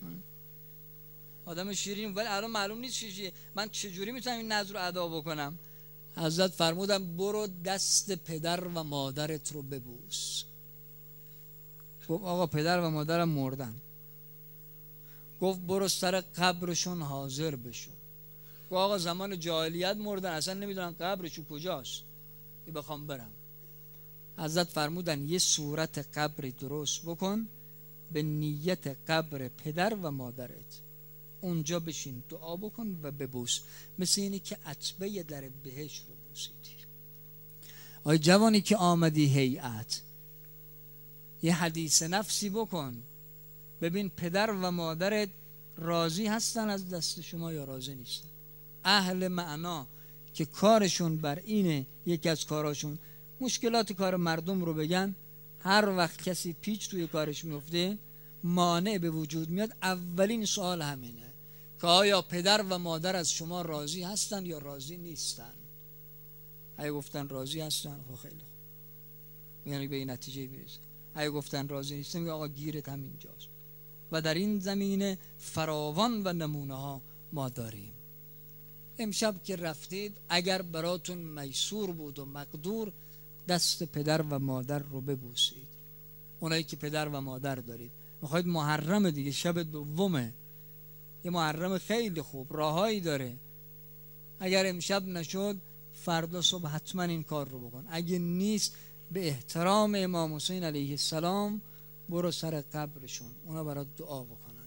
آدم شیرین، ولی الان معلوم نیست چیه، من چجوری میتونم این نذر رو ادا بکنم؟ حضرت فرمودم برو دست پدر و مادرت رو ببوس. گفت آقا پدر و مادرم مردن. گفت برو سر قبرشون حاضر بشو. گفت آقا زمان جاهلیت مردن، اصلا نمیدونم قبرشون کجاست که بخوام برم. حضرت فرمودن یه صورت قبری درست بکن به نیت قبر پدر و مادرت، اونجا بشین دعا بکن و ببوس، مثل اینی که عتبه در بهشت رو بوسیدی. آی جوانی که آمدی هیئت، یه حدیث نفسی بکن، ببین پدر و مادرت راضی هستن از دست شما یا راضی نیستن. اهل معنا که کارشون بر اینه، یکی از کاراشون مشکلات کار مردم رو بگن، هر وقت کسی پیچ توی کارش میفته، مانع به وجود میاد، اولین سوال همینه که آیا پدر و مادر از شما راضی هستن یا راضی نیستن؟ اگه گفتن راضی هستن خب خیلی خوب، یعنی به این نتیجه میرسه. اگه گفتن راضی نیستن میگه آقا گیرت هم اینجاست. و در این زمینه فراوان و نمونه ها ما داریم. امشب که رفتید اگر براتون میسور بود و مقدور، دست پدر و مادر رو ببوسید. اونایی که پدر و مادر دارید، میخواید محرم دیگه، شب دومه، یه محرم خیلی خوب، راهایی داره، اگر امشب نشد فردا صبح حتما این کار رو بکن. اگه نیست به احترام امام حسین علیه السلام برو سر قبرشون، اونا برات دعا بکنن،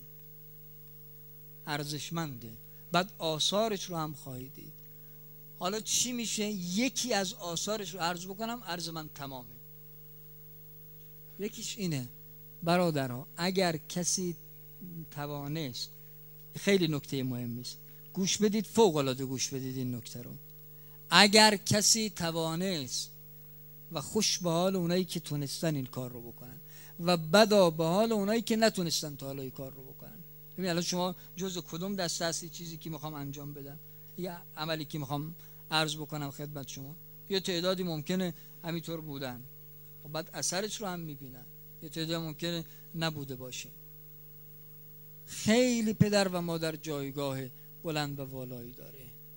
ارزشمنده. بعد آثارش رو هم خواهید دید. حالا چی میشه؟ یکی از آثارش رو عرض بکنم، عرض من تمامه. یکیش اینه برادرها، اگر کسی توانست، خیلی نکته مهمی است، گوش بدید، فوق العاده گوش بدید این نکته رو. اگر کسی توانست و خوش به حال اونایی که تونستن این کار رو بکنن و بدا به حال اونایی که نتونستن تا حالا این کار رو بکنن. ببین الان شما جزء کدوم دسته هستی؟ چیزی که میخوام انجام بدم، یه عملی که میخوام عرض بکنم خدمت شما، یه تعدادی ممکنه همینطور بودن و بعد اثرش رو هم میبینن، یه تعداد ممکنه نبوده باشه. خیلی پدر و مادر جایگاه بلند و والایی داره.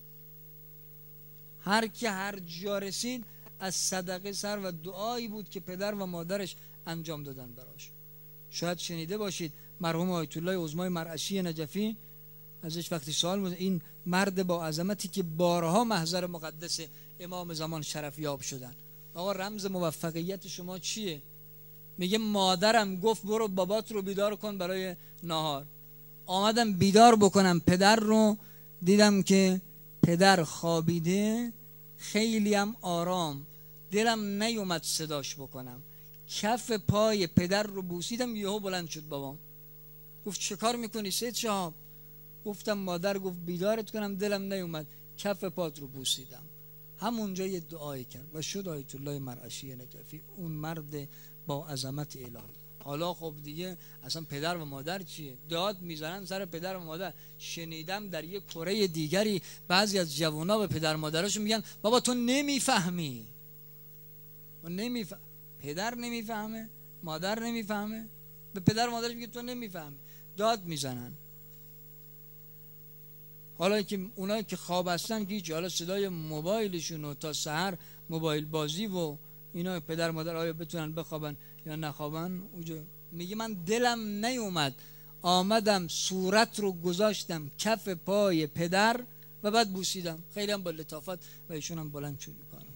هر کی هر جا رسید از صدقه سر و دعایی بود که پدر و مادرش انجام دادن براش. شاید شنیده باشید مرحوم آیت الله عظمای مرعشی نجفی، ازش وقتی سوال بود، این مرد با عظمتی که بارها محضر مقدس امام زمان شرف یاب شدن، آقا رمز موفقیت شما چیه؟ میگه مادرم گفت برو بابات رو بیدار کن برای نهار. آمدم بیدار بکنم پدر رو، دیدم که پدر خوابیده، خیلی هم آرام، دلم نیومد صداش بکنم، کف پای پدر رو بوسیدم، یهو بلند شد بابام. گفت چه کار میکنی سید شهاب؟ گفتم مادر گفت بیدارت کنم، دلم نیومد، کف پات رو بوسیدم. همونجا یه دعایی کرد و شد آیت الله مرعشی نجفی، اون مرد با عظمت الهی. حالا خب دیگه اصلا پدر و مادر چیه؟ داد میزنن سر پدر و مادر. شنیدم در یک کره دیگری بعضی از جوانا به پدر مادرشون میگن بابا تو نمیفهمی. و نمیفهم، پدر نمیفهمه، مادر نمیفهمه، به پدر و مادرش میگه تو نمیفهمی، داد میزنن. حالا که اونایی که خواب هستن که حالا صدای موبایلشون و تا سحر موبایل بازی و اینا، پدر مادر آیا بتونن بخوابن یا نخوابن؟ اونجا میگه من دلم نیومد، آمدم صورت رو گذاشتم کف پای پدر و بعد بوسیدم. خیلی هم با لطافت و ایشون هم بلند شد میکنم.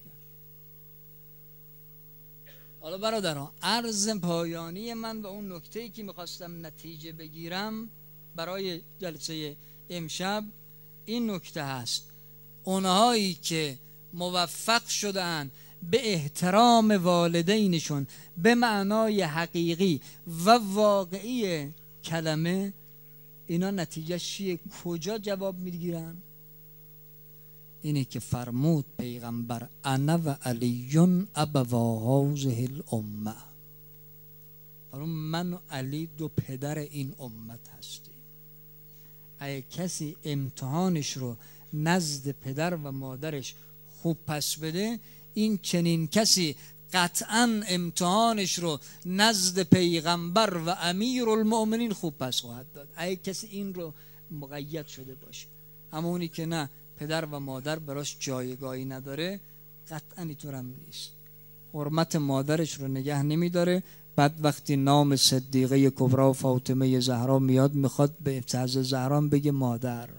حالا برادران، عرض پایانی من و اون نکته‌ای که میخواستم نتیجه بگیرم برای جلسه امشب این نکته هست: اونهایی که موفق شدن به احترام والدینشون به معنای حقیقی و واقعی کلمه، اینا نتیجه چیه؟ کجا جواب میگیرن؟ اینه که فرمود پیغمبر: انا و علیون ابوا هذه الامه. من و علی دو پدر این امت هستیم. اگه کسی امتحانش رو نزد پدر و مادرش خوب پس بده، این چنین کسی قطعا امتحانش رو نزد پیغمبر و امیر المؤمنین خوب پس خواهد داد، اگه کسی این رو مقید شده باشه. اما اونی که نه، پدر و مادر براش جایگاهی نداره، قطعا اینطور هم نیست، حرمت مادرش رو نگه نمیداره. بعد وقتی نام صدیقه کبری و فاطمه زهرا میاد، میخواد به حضرت زهرا بگه مادر.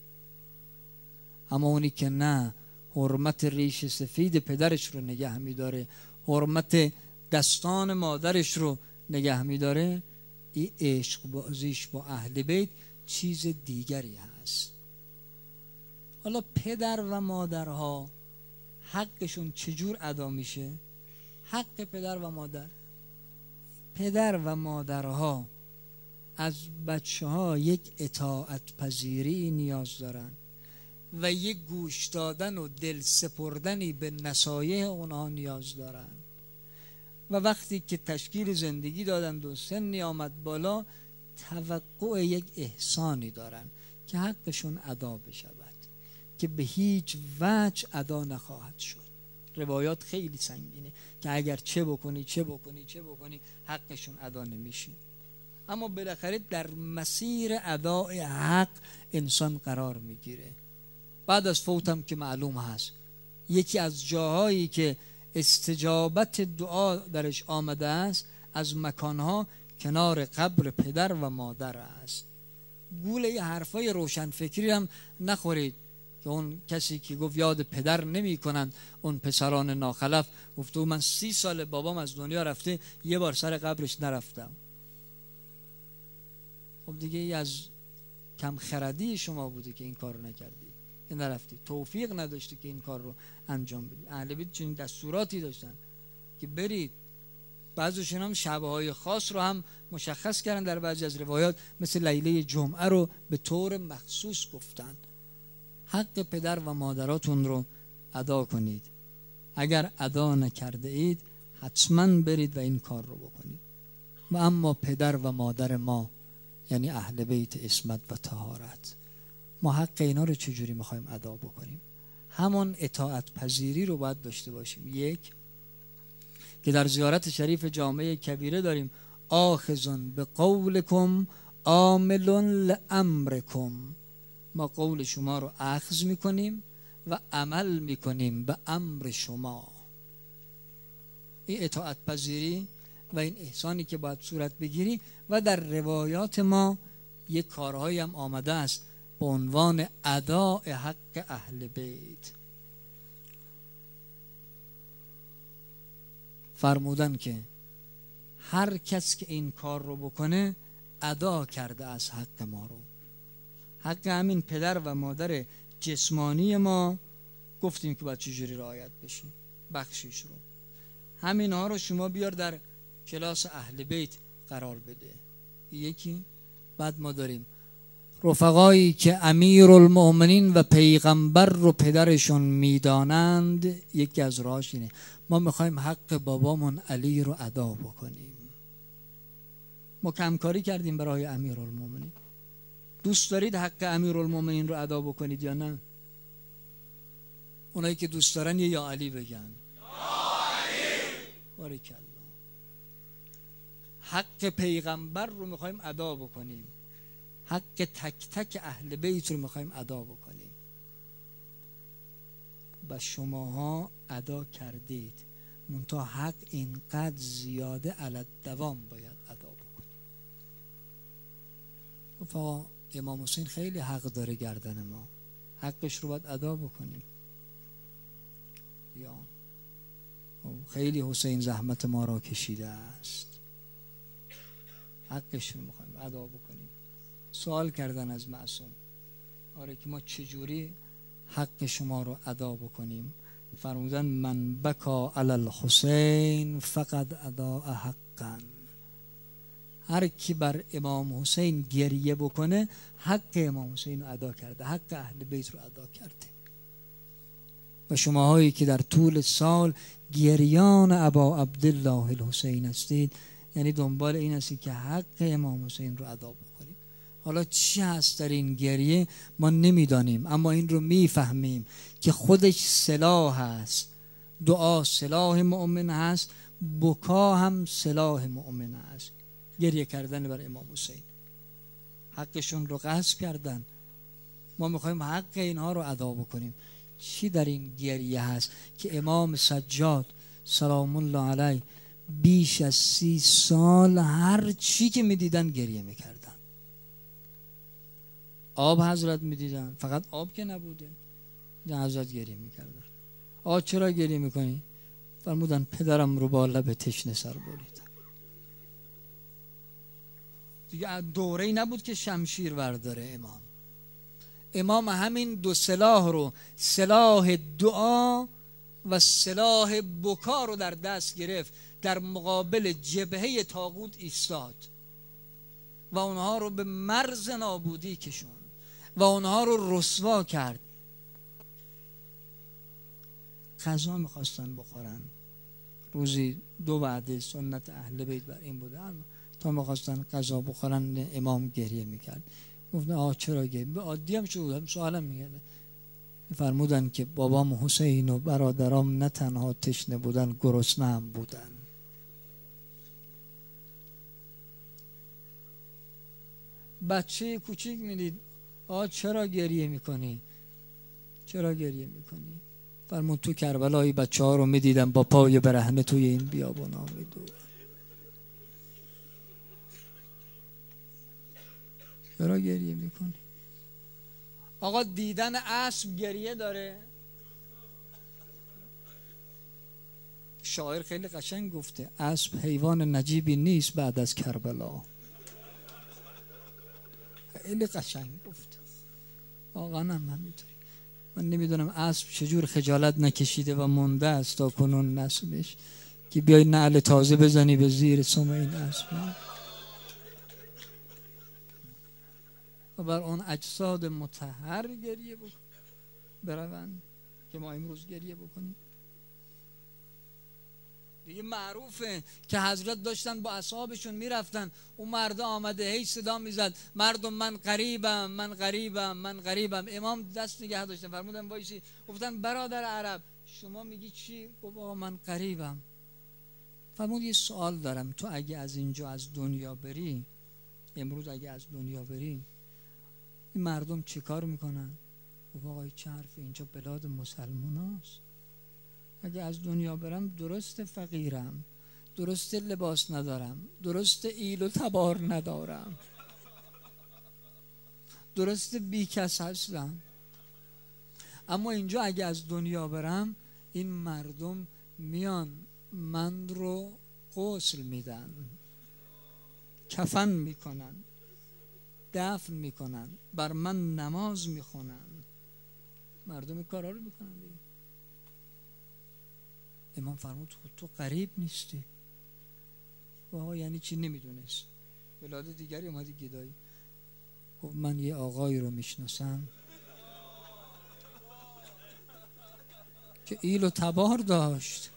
اما اونی که نه، حرمت ریش سفید پدرش رو نگه میداره، حرمت دستان مادرش رو نگه میداره، این عشق بازیش با اهل بیت چیز دیگری هست. حالا پدر و مادرها حقشون چجور ادا میشه؟ حق پدر و مادر، پدر و مادرها از بچه ها یک اطاعت پذیری نیاز دارن و یک گوش دادن و دل سپردنی به نصایح اونها نیاز دارن. و وقتی که تشکیل زندگی دادند و سنی آمد بالا، توقع یک احسانی دارن که حقشون ادا بشود، که به هیچ وجه ادا نخواهد شد. روایات خیلی سنگینه که اگر چه بکنی چه بکنی چه بکنی حقشون ادا نمیشه. اما بالاخره در مسیر ادای حق انسان قرار میگیره. بعد از فوتم که معلوم هست، یکی از جاهایی که استجابت دعا درش آمده است از مکانها کنار قبر پدر و مادر است. گوله حرفای روشنفکری هم نخورید که اون کسی که گفت یاد پدر نمی کنند اون پسران ناخلف، گفته من سی سال بابام از دنیا رفته یه بار سر قبرش نرفتم. خب دیگه ای از کم خردی شما بوده که این کار رو نکردی، که نرفتی، توفیق نداشتی که این کار رو انجام بدی. اهل بیت چنین دستوراتی داشتن که برید. بعضیشون هم شب‌های خاص رو هم مشخص کردن در بعضی از روایات، مثل لیله جمعه رو به طور مخصوص گفتن. حق پدر و مادراتون رو ادا کنید. اگر ادا نکرده اید حتما برید و این کار رو بکنید. و اما پدر و مادر ما، یعنی اهل بیت عصمت و طهارت، ما حق اینا رو چجوری میخوایم ادا بکنیم؟ همون اطاعت پذیری رو باید داشته باشیم. یک، که در زیارت شریف جامعه کبیره داریم: آخذون به قولکم عاملون لامرکم. ما قول شما رو اخذ میکنیم و عمل میکنیم به امر شما. این اطاعت پذیری و این احسانی که باید صورت بگیری. و در روایات ما یک کارهایی هم آمده است به عنوان اداء حق اهل بیت. فرمودن که هر کس که این کار رو بکنه ادا کرده از حق ما رو. حق همین پدر و مادر جسمانی ما گفتیم که باید چجوری رعایت بشه، بخشش رو. همین ها رو شما بیار در کلاس اهل بیت قرار بده. یکی. بعد ما داریم رفقایی که امیر المؤمنین و پیغمبر رو پدرشون میدانند. یکی از راهش اینه، ما میخوایم حق بابامون علی رو ادا بکنیم. ما کمکاری کردیم برای امیر المؤمنین. دوست دارید حق امیر المؤمنین رو ادا بکنید یا نه؟ اونایی که دوست دارن یا علی بگن. یا علی. بارک الله. حق پیغمبر رو میخوایم ادا بکنیم، حق تک تک اهل بیت رو میخوایم ادا بکنیم و شماها ادا کردید، منتها حق اینقدر زیاده علی دوام باید ادا بکنیم. فا امام حسین خیلی حق داره گردن ما، حقش رو باید ادا بکنیم. یا خیلی حسین زحمت ما را کشیده است، حقش رو میخوایم ادا بکنیم. سوال کردن از معصوم آره که ما چجوری حق شما رو ادا بکنیم؟ فرمودن من بکا علی الحسین فقد ادا حقا، هر کی بر امام حسین گریه بکنه حق امام حسین رو ادا کرده، حق اهل بیت رو ادا کرده. و شماهایی که در طول سال گریان ابا عبدالله الحسین هستید، یعنی دنبال این هستید که حق امام حسین رو ادا بکنید. حالا چی هست در این گریه ما نمیدانیم، اما این رو میفهمیم که خودش سلاح هست. دعا سلاح مؤمن هست، بکا هم سلاح مؤمن هست. گریه کردن بر امام حسین، حقشون رو غصب کردن، ما میخوایم حق اینها رو ادا بکنیم. چی در این گریه هست که امام سجاد سلام الله علیه بیش از سی سال هر چی که میدیدن گریه میکردن؟ آب حضرت میدیدن، فقط آب که نبوده، حضرت گریه میکردن. آقا چرا گریه میکنی؟ فرمودن پدرم رو با لب تشنه سر بریدن. دیگه دوره‌ای نبود که شمشیر ورداره امام. امام همین دو سلاح رو، سلاح دعا و سلاح بکا رو در دست گرفت، در مقابل جبهه طاغوت ایستاد و اونها رو به مرز نابودی کشوند و اونها رو رسوا کرد. غذا میخواستن بخورن، روزی دو وعده، سنت اهل بیت بر این بوده، تا میخواستن غذا بخورن امام گریه میکرد. گفتن آه چرا گریه؟ به عادی هم شد، سوالم میگرده. فرمودن که بابام حسین و برادرام نه تنها تشنه بودن، گرسنه هم بودن. بچه کوچیک میدید آه چرا گریه میکنی؟ چرا گریه میکنی؟ فرمود تو کربلای بچه ها رو میدیدم با پای برهنه توی این بیابونا میدو. چرا گریه میکنی؟ آقا دیدن اسب گریه داره؟ شاعر خیلی قشنگ گفته اسب حیوان نجیبی نیست بعد از کربلا. خیلی قشنگ گفته. آقا هم همینطوری. من نمیدونم اسب چجور خجالت نکشیده و مونده است تا کنون نسلش که بیای نعل تازه بزنی به زیر سم این اسب و بر اون اجساد مطهر گریه بکن بروند که ما امروز گریه بکنیم. دیگه معروفه که حضرت داشتن با اصحابشون میرفتن، اون مرد آمده هی صدا میزد مردم من غریبم من غریبم من غریبم. امام دست نگه داشتن، فرمودن وایسی. گفتن برادر عرب شما میگی چی؟ گفت آقا من غریبم. فرمود یه سوال دارم، تو اگه از اینجا از دنیا بری، امروز اگه از دنیا بری، این مردم چی کار میکنن؟ گفت آقا چه حرف، اینجا بلاد مسلمان هست. اگه از دنیا برم درست فقیرم، درست لباس ندارم، درست ایل و تبار ندارم، درست بیکس هستم، اما اینجا اگه از دنیا برم این مردم میان من رو غسل میدن، کفن میکنن، دفن میکنن، بر من نماز میخونن. مردم این کارا رو میکنن دیگه. امام فرمود خود تو غریب نیستی. آها یعنی چی؟ نمیدونست. ولاد دیگری اومدی گدایی. گفت من یه آقایی رو میشناسم که ایل و تبار داشت،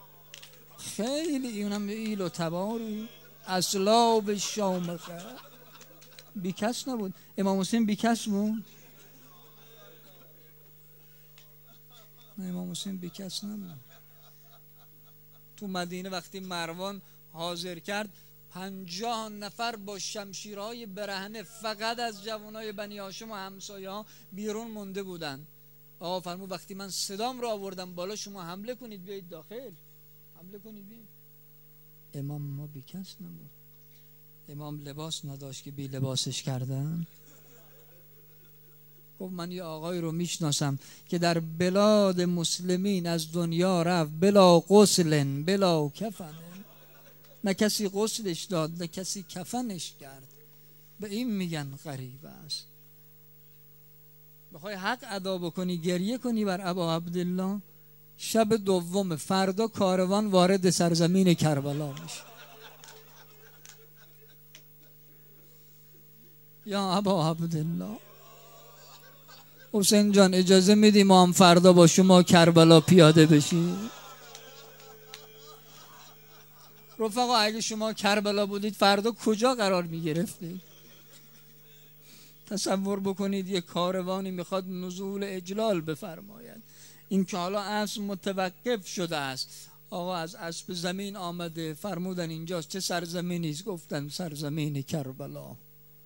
خیلی اونم ایل و تباری اصلاب شامخه، بیکس نبود. امام حسین بیکس بود؟ نه امام حسین بیکس نبود. تو مدینه وقتی مروان حاضر کرد پنجاه نفر با شمشیرهای برهنه فقط از جوانای بنی هاشم و همسایه ها بیرون مونده بودن. آقا فرمود وقتی من صدام رو آوردم بالا شما حمله کنید بیایید داخل، حمله کنید بیایید. امام ما بیکس نبود، امام لباس نداشت که بی لباسش کردن. گفت من یه آقای رو میشناسم که در بلاد مسلمین از دنیا رفت بلا غسل بلا کفن، نه کسی غسلش داد نه کسی کفنش کرد. به این میگن غریب است. بخوای حق ادا بکنی گریه کنی بر ابا عبدالله. شب دوم فردا کاروان وارد سرزمین کربلا میشه. یا ابا عبدالله، حسین جان اجازه میدی ما هم فردا با شما کربلا پیاده بشیم؟ رفقا اگه شما کربلا بودید فردا کجا قرار میگرفتید؟ تصور بکنید یک کاروانی میخواد نزول اجلال بفرماید. این که حالا اسب متوقف شده است، آقا از اسب زمین آمده، فرمودن اینجاست. چه سرزمینی است؟ گفتن سرزمین کربلا.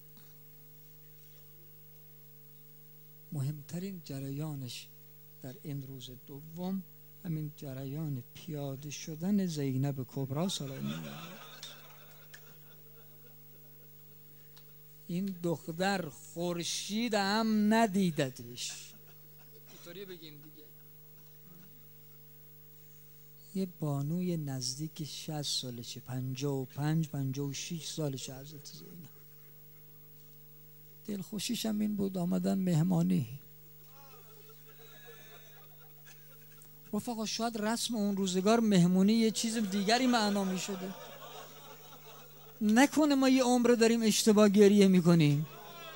مهمترین جریانش در این روز دوم همین جریان پیاده شدن زینب کبری سلام الله. این دختر خورشید هم ندیدتش، اینطوری بگیم دیگه. یه بانوی نزدیک شصت سالشه، پنجاه و پنج پنجاه و شش سالشه حضرت زینب. دلخوشیش هم این بود آمدن مهمانی. رفقا شاید رسم اون روزگار مهمونی یه چیز دیگری معنا می شده. نکنه ما یه عمر داریم اشتباه گریه می کنیم.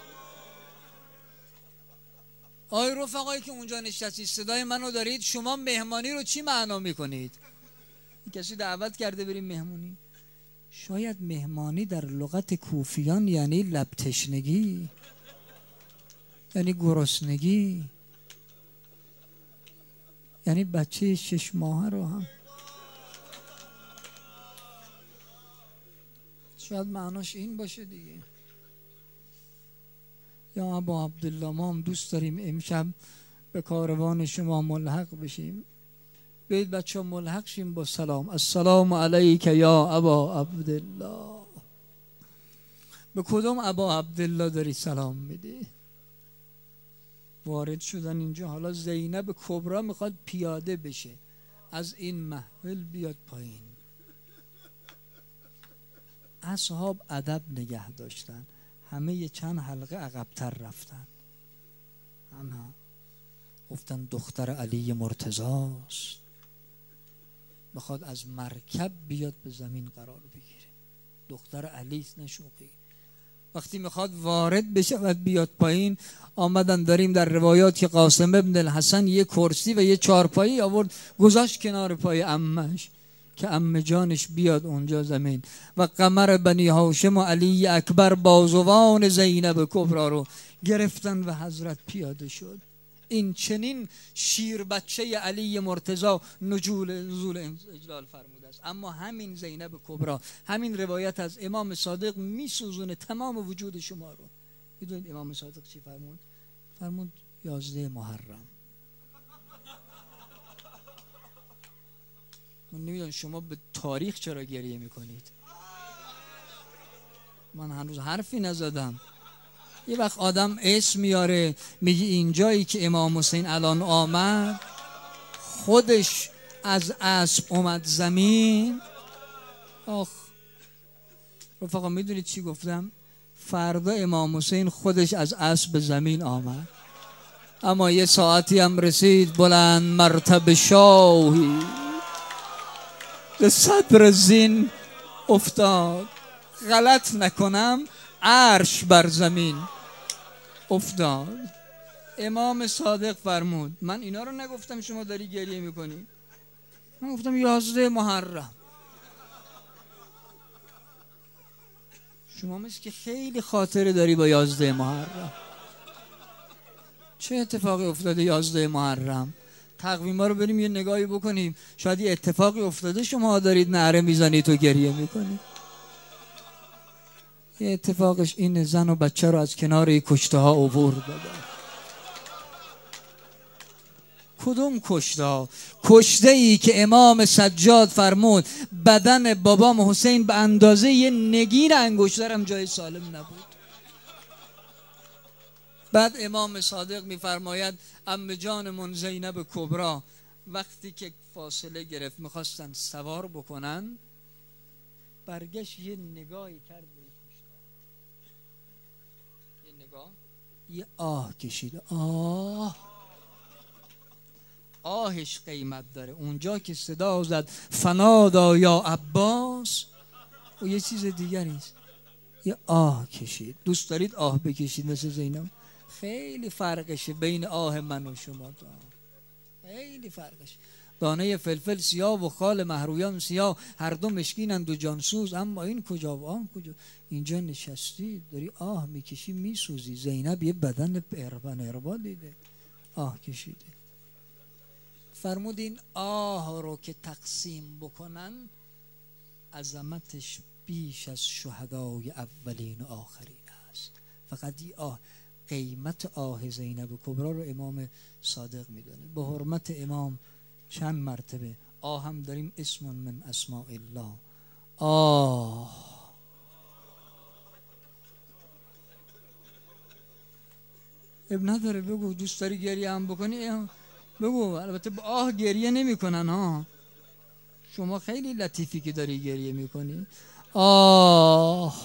آی رفقایی که اونجا نشستید صدای منو دارید، شما مهمانی رو چی معنا می کنید؟ کسی دعوت کرده بریم مهمونی؟ شاید مهمانی در لغت کوفیان یعنی لب تشنگی، یعنی گرسنگی، یعنی بچه شش ماهه رو هم شاید معناش این باشه دیگه. یا ابا عبدالله ما هم دوست داریم امشب به کاروان شما ملحق بشیم. بیایید بچه ها ملحق شیم با سلام. السلام علیک یا ابا عبدالله. به کدوم ابا عبدالله داری سلام میدی؟ وارد شدن اینجا. حالا زینب کبری میخواد پیاده بشه، از این محفل بیاد پایین. اصحاب ادب نگه داشتن، همه یه چند حلقه عقب‌تر رفتن. همه گفتن دختر علی مرتضاست، بخواد از مرکب بیاد به زمین قرار بگیره. دختر علیست نه شوخی. وقتی میخواد وارد بشه و بیاد پایین، آمدن داریم در روایات که قاسم ابن الحسن یه کرسی و یه چارپایی آورد گذاشت کنار پای عمش که عمه جانش بیاد اونجا زمین. و قمر بنی هاشم و علی اکبر بازوان زینب کبری رو گرفتن و حضرت پیاده شد. این چنین شیر بچه علی مرتضی نزول نزول اجلال فرموده است. اما همین زینب کبری، همین روایت از امام صادق میسوزونه تمام وجود شما رو. میدونید امام صادق چی فرمود؟ فرمود یازده محرم. من نمیدونم شما به تاریخ چرا گریه میکنید. من هنوز حرفی نزدم. یه وقت آدم اسم میاره میگه اینجایی که امام حسین الان آمد خودش از اسب اومد زمین. آخ رفقا میدونید چی گفتم؟ فردا امام حسین خودش از اسب زمین آمد. اما یه ساعتی هم رسید بلند مرتبه شاهی به صدر زین افتاد، غلط نکنم عرش بر زمین افتاد. امام صادق فرمود من اینا رو نگفتم شما داری گریه میکنی، من گفتم یازده محرم. شما مثل که خیلی خاطره داری با یازده محرم. چه اتفاقی افتاده یازده محرم؟ تقویما رو بریم یه نگاهی بکنیم، شاید یه اتفاقی افتاده شما دارید نعره میزنید و گریه میکنید. که اتفاقش این زن و بچه رو از کنار این کشته ها آورد. کدوم کشته ها؟ کشته ای که امام سجاد فرمود بدن بابام حسین به اندازه یه نگین انگشترم جای سالم نبود. بعد امام صادق میفرماید عمه جانمون زینب کبرا وقتی که فاصله گرفت میخواستن سوار بکنن، برگشت یه نگاهی کرد، یه نگاه، یه آه کشید. آه آهش قیمت داره. اونجا که صدا زد فنادا یا عباس و یه چیز دیگریست، یه آه کشید. دوست دارید آه بکشید مثل زینب؟ خیلی فرقشه بین آه من و شما. تا خیلی فرقشه. دانه فلفل سیاه و خال مهرویان سیاه، هر دو مشکینند و جانسوز، اما این کجا و آن کجا. اینجا نشستی داری آه میکشی میسوزی. زینب یه بدن اربن اربا دیده، آه کشیده. فرمود این آه رو که تقسیم بکنن عظمتش بیش از شهدای اولین و آخرین است. فقط این آه، قیمت آه زینب کبرا رو امام صادق میدونه. به حرمت امام چند مرتبه آه هم داریم، اسم من اسماء الله. آه اب نداره، بگو دوست داری گریه هم بکنی بگو. البته با آه گریه نمی کنن ها، شما خیلی لطیفی که داری گریه میکنی. آه